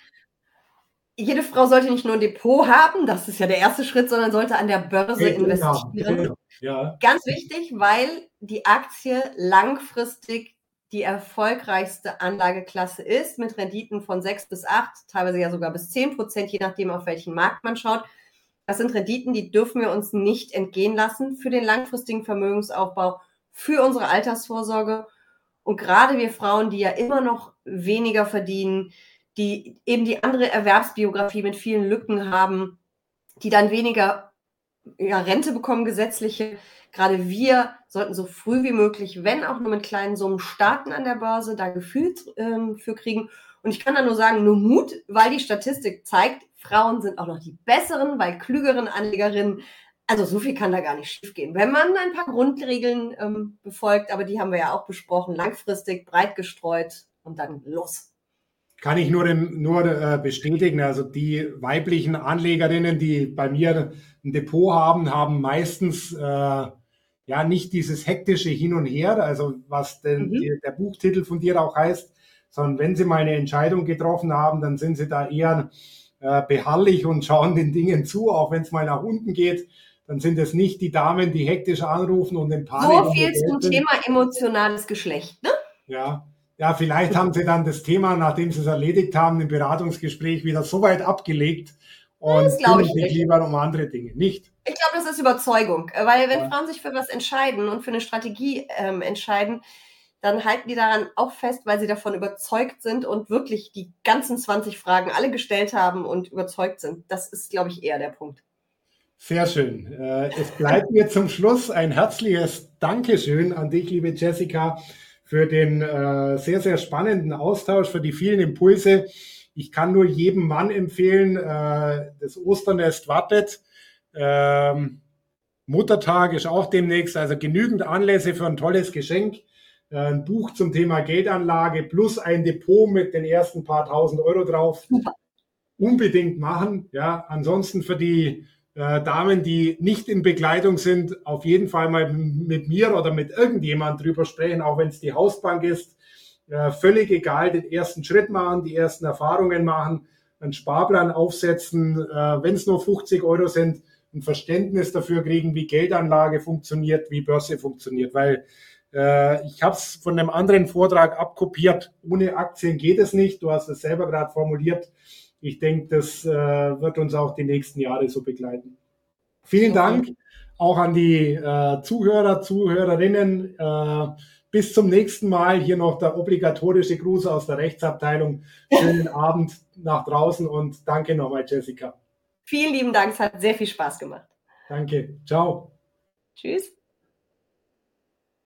Jede Frau sollte nicht nur ein Depot haben, das ist ja der erste Schritt, sondern sollte an der Börse Hey, investieren. Ja. Ganz wichtig, weil die Aktie langfristig die erfolgreichste Anlageklasse ist, mit Renditen von sechs bis acht, teilweise ja sogar bis zehn Prozent, je nachdem, auf welchen Markt man schaut. Das sind Renditen, die dürfen wir uns nicht entgehen lassen für den langfristigen Vermögensaufbau, für unsere Altersvorsorge. Und gerade wir Frauen, die ja immer noch weniger verdienen, die eben die andere Erwerbsbiografie mit vielen Lücken haben, die dann weniger ja, Rente bekommen, gesetzliche. Gerade wir sollten so früh wie möglich, wenn auch nur mit kleinen Summen, starten an der Börse, da Gefühl ähm, für kriegen. Und ich kann da nur sagen, nur Mut, weil die Statistik zeigt, Frauen sind auch noch die besseren, weil klügeren Anlegerinnen Also so viel kann da gar nicht schiefgehen, wenn man ein paar Grundregeln ähm, befolgt, aber die haben wir ja auch besprochen, langfristig, breit gestreut und dann los. Kann ich nur, nur äh, bestätigen. Also die weiblichen Anlegerinnen, die bei mir ein Depot haben, haben meistens äh, ja nicht dieses hektische Hin und Her, also was denn Mhm. die, der Buchtitel von dir auch heißt, sondern wenn sie mal eine Entscheidung getroffen haben, dann sind sie da eher äh, beharrlich und schauen den Dingen zu, auch wenn es mal nach unten geht. Dann sind es nicht die Damen, die hektisch anrufen und in Panik So um ihr viel Geld zum sind. Thema emotionales Geschlecht, ne? Ja, ja, vielleicht haben sie dann das Thema, nachdem sie es erledigt haben, im Beratungsgespräch wieder so weit abgelegt Das und glaube kümmern ich sich nicht. lieber um andere Dinge. Nicht? Ich glaube, das ist Überzeugung, weil wenn Ja. Frauen sich für was entscheiden und für eine Strategie ähm, entscheiden, dann halten die daran auch fest, weil sie davon überzeugt sind und wirklich die ganzen zwanzig Fragen alle gestellt haben und überzeugt sind. Das ist, glaube ich, eher der Punkt. Sehr schön. Äh, Es bleibt mir zum Schluss ein herzliches Dankeschön an dich, liebe Jessica, für den äh, sehr, sehr spannenden Austausch, für die vielen Impulse. Ich kann nur jedem Mann empfehlen, äh, das Osternest wartet. Ähm, Muttertag ist auch demnächst, also genügend Anlässe für ein tolles Geschenk. Äh, Ein Buch zum Thema Geldanlage plus ein Depot mit den ersten paar tausend Euro drauf. Super. Unbedingt machen. Ja, ansonsten für die äh, Damen, die nicht in Begleitung sind, auf jeden Fall mal mit mir oder mit irgendjemand drüber sprechen, auch wenn es die Hausbank ist. Äh, völlig egal, den ersten Schritt machen, die ersten Erfahrungen machen, einen Sparplan aufsetzen, äh, wenn es nur fünfzig Euro sind, ein Verständnis dafür kriegen, wie Geldanlage funktioniert, wie Börse funktioniert, weil äh, ich habe es von einem anderen Vortrag abkopiert. Ohne Aktien geht es nicht. Du hast es selber gerade formuliert. Ich denke, das äh, wird uns auch die nächsten Jahre so begleiten. Vielen Dank auch an die äh, Zuhörer, Zuhörerinnen. Äh, bis zum nächsten Mal. Hier noch der obligatorische Gruß aus der Rechtsabteilung. Schönen Abend nach draußen und danke nochmal, Jessica. Vielen lieben Dank, es hat sehr viel Spaß gemacht. Danke. Ciao. Tschüss.